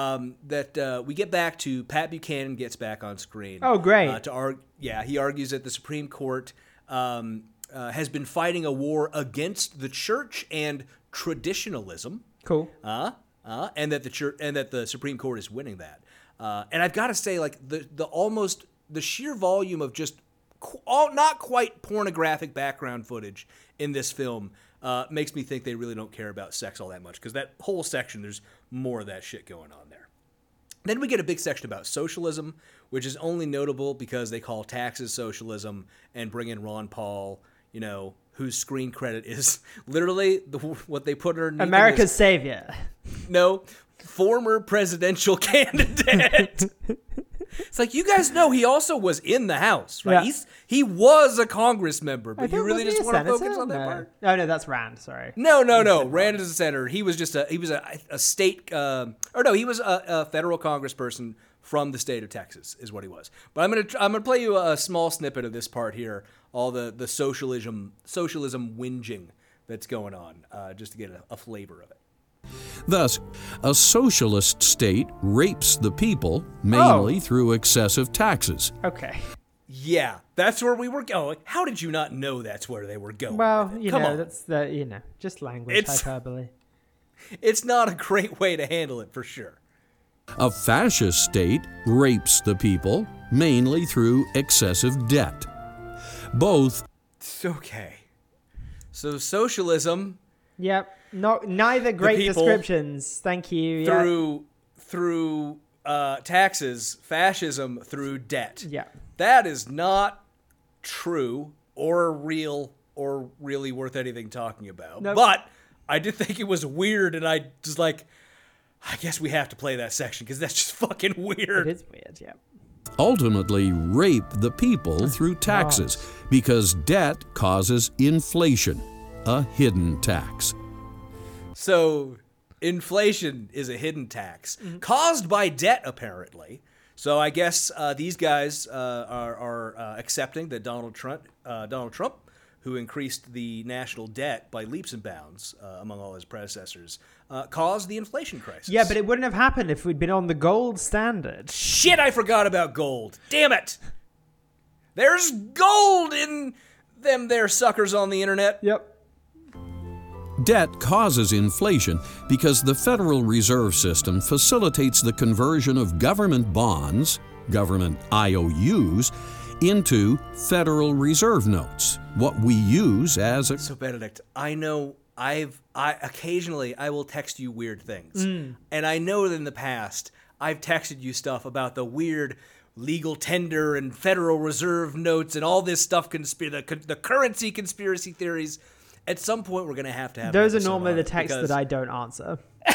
We get back to Pat Buchanan gets back on screen. Oh, great. He argues that the Supreme Court has been fighting a war against the church and traditionalism. Cool. And that the Supreme Court is winning that. And I've got to say, like, the sheer volume of just not quite pornographic background footage in this film makes me think they really don't care about sex all that much, because that whole section, there's more of that shit going on there. Then we get a big section about socialism, which is only notable because they call taxes socialism and bring in Ron Paul, whose screen credit is literally what they put underneath America's savior. No, former presidential candidate. It's like, you guys know he also was in the House, right? Yeah. He was a Congress member, but you really Wasn't just he a want to senator? focus on that No. part? No, that's Rand. Sorry. No. Rand is a senator. He was just he was a state, he was a federal congressperson from the state of Texas, is what he was. But I'm gonna play you a small snippet of this part here, all the socialism whinging that's going on, just to get a flavor of it. Thus, a socialist state rapes the people mainly through excessive taxes. Okay. Yeah, that's where we were going. How did you not know that's where they were going? Well, Come on. that's just language hyperbole. It's not a great way to handle it, for sure. A fascist state rapes the people, mainly through excessive debt. Both. Okay. So socialism. Yep. Neither great descriptions. Thank you. Through taxes, fascism through debt. Yeah. That is not true or real or really worth anything talking about. Nope. But I did think it was weird, and I was like, I guess we have to play that section because that's just fucking weird. It is weird, yeah. Ultimately rape the people through taxes because debt causes inflation, a hidden tax. So inflation is a hidden tax caused by debt, apparently. So I guess these guys are accepting that Donald Trump, who increased the national debt by leaps and bounds among all his predecessors, caused the inflation crisis. Yeah, but it wouldn't have happened if we'd been on the gold standard. Shit, I forgot about gold. Damn it. There's gold in them there suckers on the internet. Yep. Debt causes inflation because the Federal Reserve System facilitates the conversion of government bonds, government IOUs, into Federal Reserve notes, what we use as a... So, Benedict, I know occasionally I will text you weird things. And I know that in the past I've texted you stuff about the weird legal tender and Federal Reserve notes and all this stuff, the currency conspiracy theories. At some point, we're going to have Those are normally the texts that I don't answer.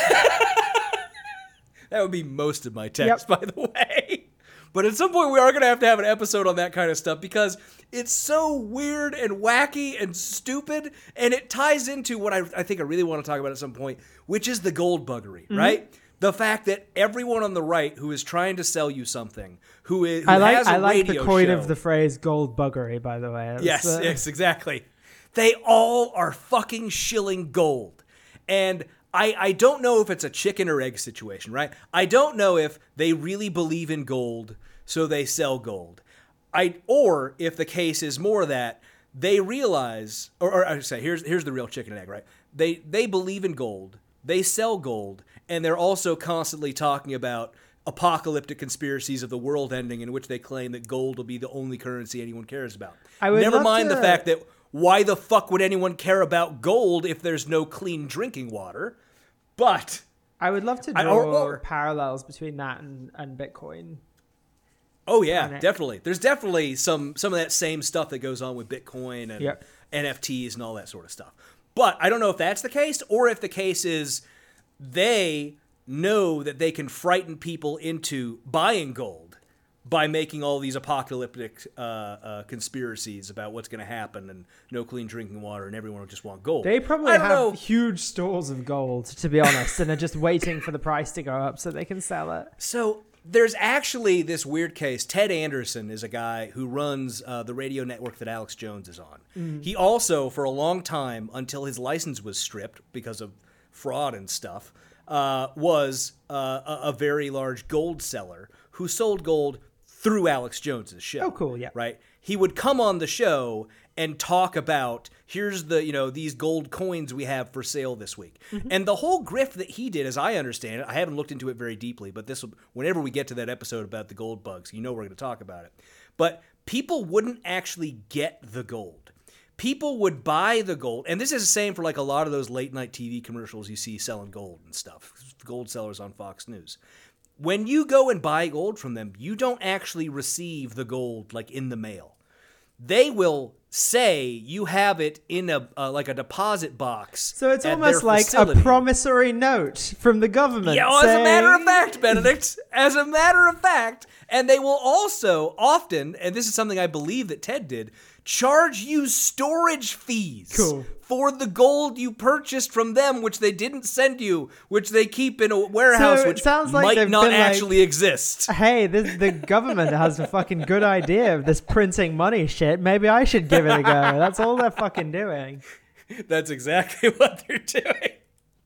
That would be most of my texts, by the way. But at some point, we are going to have an episode on that kind of stuff because it's so weird and wacky and stupid, and it ties into what I think I really want to talk about at some point, which is the gold buggery, right? The fact that everyone on the right who is trying to sell you something, who has a radio show... I like the coin of the phrase gold buggery, by the way. Yes, exactly. They all are fucking shilling gold. And I don't know if it's a chicken or egg situation, right? I don't know if they really believe in gold, so they sell gold. Or if the case is more that they realize, or I should say, here's the real chicken and egg, right? They believe in gold, they sell gold, and they're also constantly talking about apocalyptic conspiracies of the world ending in which they claim that gold will be the only currency anyone cares about. Never mind the fact that why the fuck would anyone care about gold if there's no clean drinking water? But I would love to draw parallels between that and Bitcoin. Oh yeah, definitely. There's definitely some of that same stuff that goes on with Bitcoin and NFTs and all that sort of stuff. But I don't know if that's the case or if the case is they know that they can frighten people into buying gold by making all these apocalyptic conspiracies about what's going to happen and no clean drinking water and everyone will just want gold. They probably have huge stores of gold, to be honest, and are just waiting for the price to go up so they can sell it. So there's actually this weird case. Ted Anderson is a guy who runs the radio network that Alex Jones is on. He also, for a long time, until his license was stripped because of fraud and stuff, was a very large gold seller who sold gold through Alex Jones's show. Oh, cool, yeah. Right? He would come on the show and talk about, here's these gold coins we have for sale this week. And the whole grift that he did, as I understand it, I haven't looked into it very deeply, but whenever we get to that episode about the gold bugs, we're going to talk about it. But people wouldn't actually get the gold. People would buy the gold, and this is the same for like a lot of those late night TV commercials you see selling gold and stuff. Gold sellers on Fox News. When you go and buy gold from them, you don't actually receive the gold like in the mail. They will say you have it in a like a deposit box. So it's almost like a promissory note from the government. Yeah, as a matter of fact, Benedict, as a matter of fact, and they will also often, and this is something I believe that Ted did, charge you storage fees for the gold you purchased from them, which they didn't send you, which they keep in a warehouse, so which sounds like might not actually exist. Hey, the government has a fucking good idea of this printing money shit. Maybe I should give it a go. That's all they're fucking doing. That's exactly what they're doing.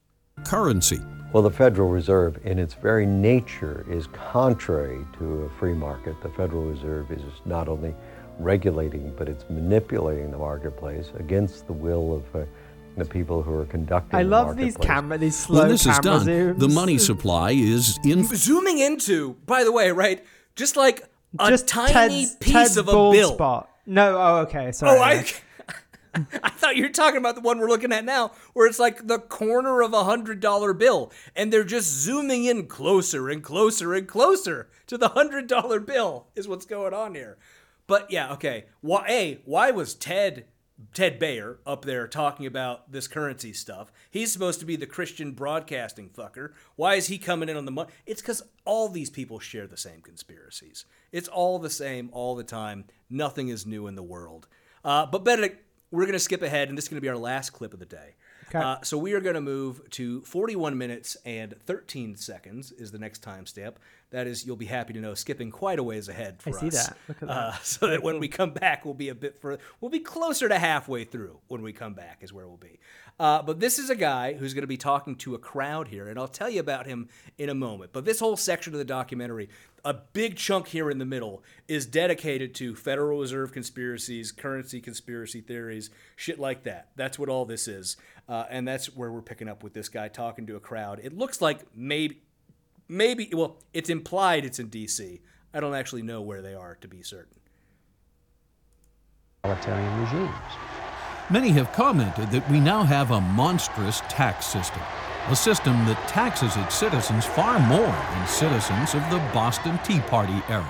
currency. Well, the Federal Reserve, in its very nature, is contrary to a free market. The Federal Reserve is not only regulating, but it's manipulating the marketplace against the will of the people who are conducting I the love marketplace. these slow When this is camera done, zooms. the money supply is in. Zooming into, by the way, right? Just like a Just tiny piece Ted's of a bald bill. spot. No, oh, okay, sorry. I thought you were talking about the one we're looking at now, where it's like the corner of $100 bill, and they're just zooming in closer and closer and closer to the $100 bill is what's going on here. But yeah, okay. Why was Ted Bayer up there talking about this currency stuff? He's supposed to be the Christian broadcasting fucker. Why is he coming in on the money? It's because all these people share the same conspiracies. It's all the same all the time. Nothing is new in the world. But Benedict, we're going to skip ahead, and this is going to be our last clip of the day. Okay. So we are going to move to 41 minutes and 13 seconds is the next timestamp. That is, you'll be happy to know, skipping quite a ways ahead for us. I see that. Look at that. So that when we come back, we'll be a bit further. We'll be closer to halfway through when we come back is where we'll be. But this is a guy who's going to be talking to a crowd here, and I'll tell you about him in a moment. But this whole section of the documentary, a big chunk here in the middle, is dedicated to Federal Reserve conspiracies, currency conspiracy theories, shit like that. That's what all this is. And that's where we're picking up with this guy talking to a crowd. It looks like maybe, well, it's implied it's in D.C. I don't actually know where they are to be certain. Totalitarian regimes. Many have commented that we now have a monstrous tax system, a system that taxes its citizens far more than citizens of the Boston Tea Party era.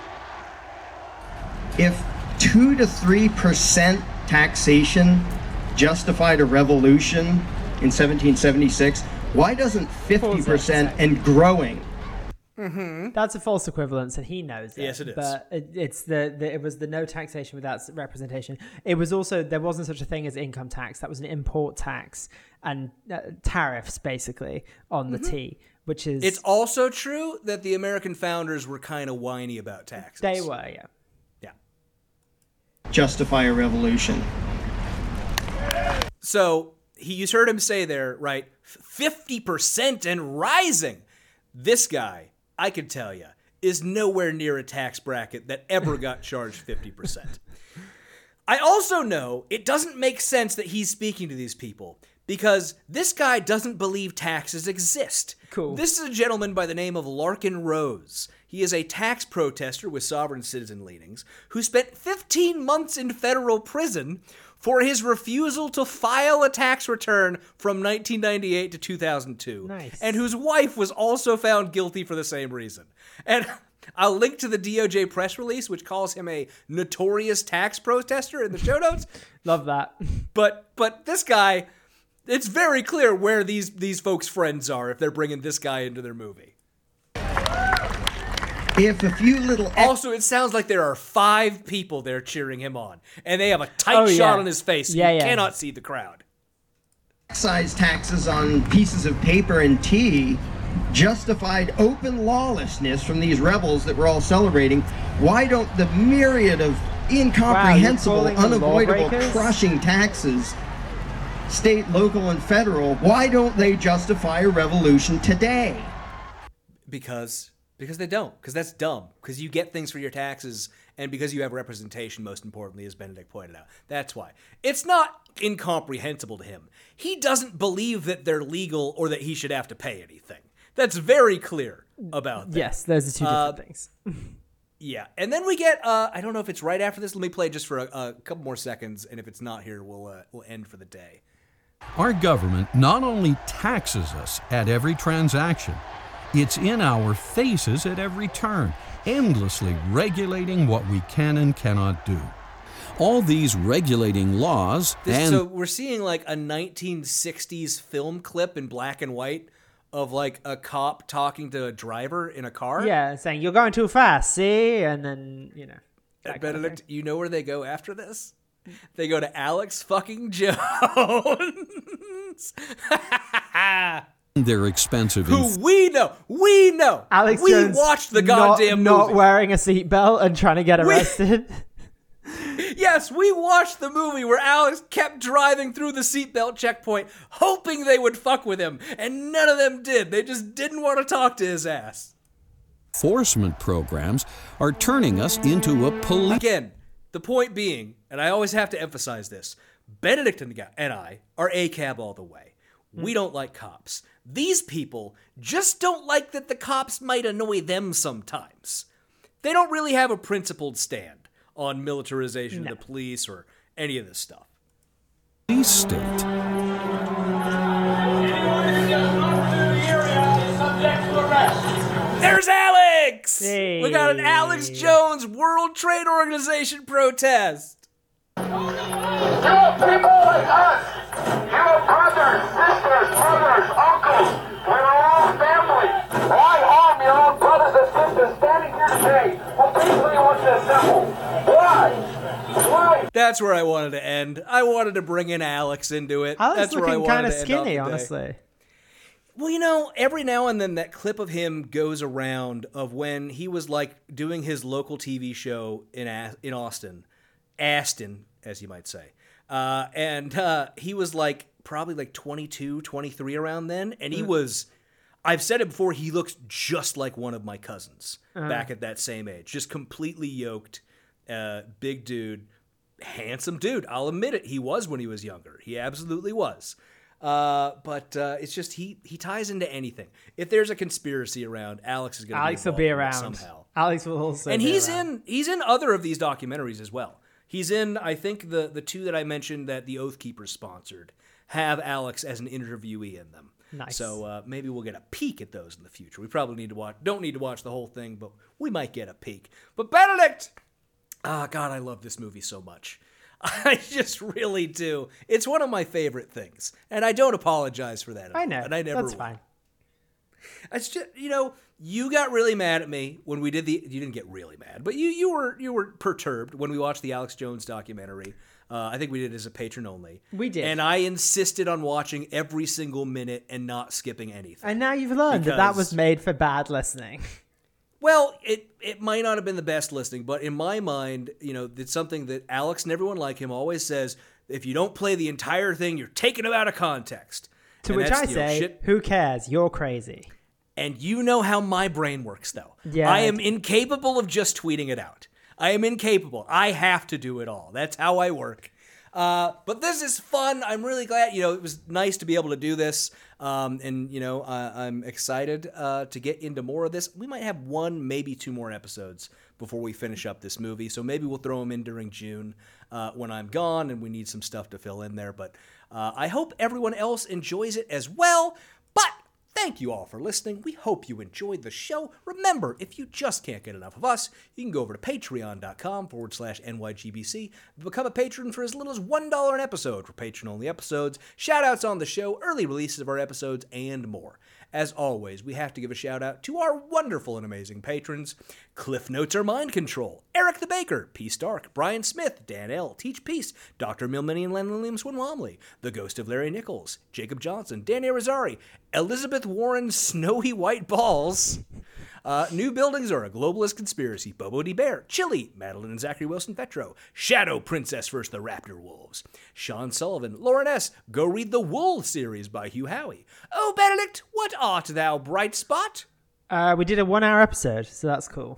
If 2 to 3% taxation justified a revolution in 1776, why doesn't 50% and growing? Mm-hmm. That's a false equivalence, and he knows it. Yes, it is. But it was the no taxation without representation. It was also, there wasn't such a thing as income tax. That was an import tax and tariffs, basically, on the tea, which is... It's also true that the American founders were kind of whiny about taxes. They were, yeah. Yeah. Justify a revolution. So, you heard him say there, right, 50% and rising. This guy, I can tell you, is nowhere near a tax bracket that ever got charged 50%. I also know it doesn't make sense that he's speaking to these people because this guy doesn't believe taxes exist. Cool. This is a gentleman by the name of Larkin Rose. He is a tax protester with sovereign citizen leanings who spent 15 months in federal prison for his refusal to file a tax return from 1998 to 2002. Nice. And whose wife was also found guilty for the same reason. And I'll link to the DOJ press release, which calls him a notorious tax protester in the show notes. Love that. But this guy, it's very clear where these folks' friends are if they're bringing this guy into their movie. If a few little... Also, it sounds like there are 5 people there cheering him on, and they have a tight shot on his face. So you cannot see the crowd. Excise taxes on pieces of paper and tea justified open lawlessness from these rebels that we're all celebrating. Why don't the myriad of incomprehensible, unavoidable, crushing taxes, state, local, and federal, why don't they justify a revolution today? Because they don't. Because that's dumb. Because you get things for your taxes, and because you have representation, most importantly, as Benedict pointed out. That's why. It's not incomprehensible to him. He doesn't believe that they're legal or that he should have to pay anything. That's very clear about that. Yes, those are two different things. Yeah. And then we get, I don't know if it's right after this. Let me play just for a couple more seconds, and if it's not here, we'll end for the day. Our government not only taxes us at every transaction, it's in our faces at every turn, endlessly regulating what we can and cannot do. All these regulating laws So we're seeing like a 1960s film clip in black and white of like a cop talking to a driver in a car. Yeah, saying, you're going too fast, see? And then, you know. Benedict, you know where they go after this? They go to Alex fucking Jones. They're expensive. Who we know. Alex we Jones watched the goddamn movie. Not wearing a seatbelt and trying to get arrested. Yes, we watched the movie where Alex kept driving through the seatbelt checkpoint, hoping they would fuck with him, and none of them did. They just didn't want to talk to his ass. Enforcement programs are turning us into a police. Again, the point being, and I always have to emphasize this, Benedict and I are ACAB all the way. We don't like cops. These people just don't like that the cops might annoy them sometimes. They don't really have a principled stand on militarization of the police or any of this stuff. Police state. There's Alex! Hey. We got an Alex Jones World Trade Organization protest. You people like us. You brothers, sisters, mothers, uncles. We're all family. Why harm your own brothers and sisters standing here today who peacefully want to assemble? Why? Why? That's where I wanted to end. I wanted to bring in Alex into it. Alex That's where I looking wanted kind of to end off skinny, the day. honestly. Well, you know, every now and then that clip of him goes around of when he was like doing his local TV show in Austin, Aston, as you might say. And he was like probably like 22, 23 around then. And he was, I've said it before, he looks just like one of my cousins back at that same age. Just completely yoked, big dude, handsome dude. I'll admit it. He was when he was younger. He absolutely was. But it's just he ties into anything. If there's a conspiracy around, Alex is going to Alex will be around somehow. Alex will also and be he's around. he's in other of these documentaries as well. He's in, I think, the two that I mentioned that the Oath Keepers sponsored have Alex as an interviewee in them. Nice. So maybe we'll get a peek at those in the future. We probably don't need to watch the whole thing, but we might get a peek. But Benedict, God, I love this movie so much. I just really do. It's one of my favorite things, and I don't apologize for that. I know. And I never That's will. fine. It's just, you got really mad at me when we did you didn't get really mad, but you were perturbed when we watched the Alex Jones documentary. I think we did it as a patron only. We did. And I insisted on watching every single minute and not skipping anything. And now you've learned that was made for bad listening. Well, it might not have been the best listening, but in my mind, it's something that Alex and everyone like him always says, if you don't play the entire thing, you're taking it out of context. To which I say, who cares? You're crazy. And you know how my brain works, though. Yeah. I am incapable of just tweeting it out. I am incapable. I have to do it all. That's how I work. But this is fun. I'm really glad. It was nice to be able to do this. I'm excited to get into more of this. We might have one, maybe two more episodes before we finish up this movie. So maybe we'll throw them in during June when I'm gone and we need some stuff to fill in there. But I hope everyone else enjoys it as well. But thank you all for listening. We hope you enjoyed the show. Remember, if you just can't get enough of us, you can go over to patreon.com/NYGBC. Become a patron for as little as $1 an episode for patron-only episodes, shout-outs on the show, early releases of our episodes, and more. As always, we have to give a shout-out to our wonderful and amazing patrons. Cliff Notes or Mind Control, Eric the Baker, P. Stark, Brian Smith, Dan L., Teach Peace, Dr. Milmany and Len Williams Swinwomley, The Ghost of Larry Nichols, Jacob Johnson, Dan Arizari, Elizabeth Warren Snowy White Balls, New Buildings Are a Globalist Conspiracy, Bobo D. Bear, Chili, Madeline and Zachary Wilson Fetro, Shadow Princess vs. the Raptor Wolves, Sean Sullivan, Lauren S., Go Read the Wool series by Hugh Howey. Oh, Benedict, what art thou, bright spot? We did a 1-hour episode, so that's cool.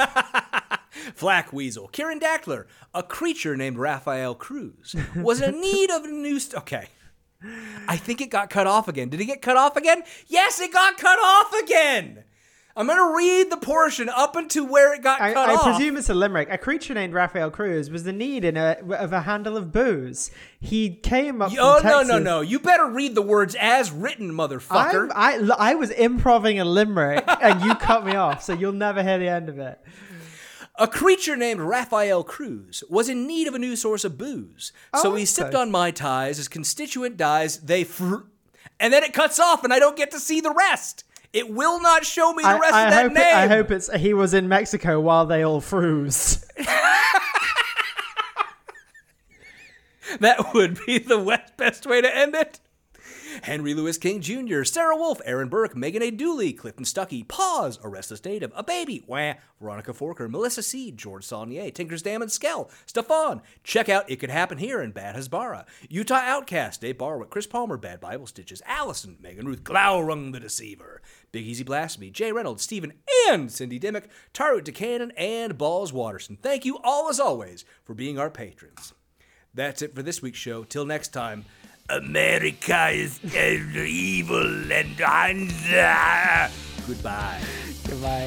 Flack Weasel, Kieran Dackler, a creature named Raphael Cruz, was in need of a new... Okay. I think it got cut off again. Did it get cut off again? Yes, it got cut off again! I'm going to read the portion up into where it got cut off. I presume it's a limerick. A creature named Raphael Cruz was the need of a handle of booze. He came up from Texas. No. You better read the words as written, motherfucker. I was improvising a limerick, and you cut me off, so you'll never hear the end of it. A creature named Raphael Cruz was in need of a new source of booze. So he sipped on Mai Tais, his constituent dyes, and then it cuts off, and I don't get to see the rest. It will not show me the rest of that name. I hope he was in Mexico while they all froze. That would be the best way to end it. Henry Louis King Jr., Sarah Wolf, Aaron Burke, Megan A. Dooley, Clifton Stuckey, Pause, A Restless Native, A Baby, Wah, Veronica Forker, Melissa Seed, George Saunier, Tinker's Dam and Skell, Stefan, check out It Could Happen Here and Bad Hasbara, Utah Outcast, Dave Barwick, Chris Palmer, Bad Bible Stitches, Allison, Megan Ruth, Glaurung the Deceiver, Big Easy Blasphemy, Jay Reynolds, Stephen and Cindy Dimmick, Taru DeCannon, and Balls Watterson. Thank you all, as always, for being our patrons. That's it for this week's show. Till next time, America is evil and goodbye. Goodbye.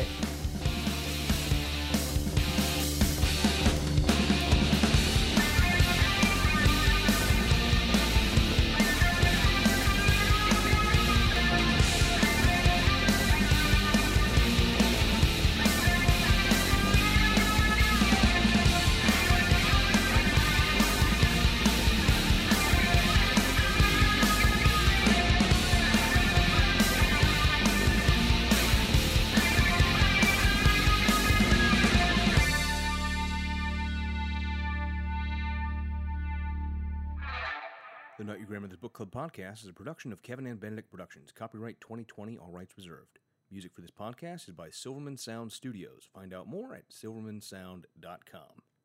The Not Your Grandmother's Book Club podcast is a production of Kevin and Benedict Productions. Copyright 2020, all rights reserved. Music for this podcast is by Silverman Sound Studios. Find out more at silvermansound.com.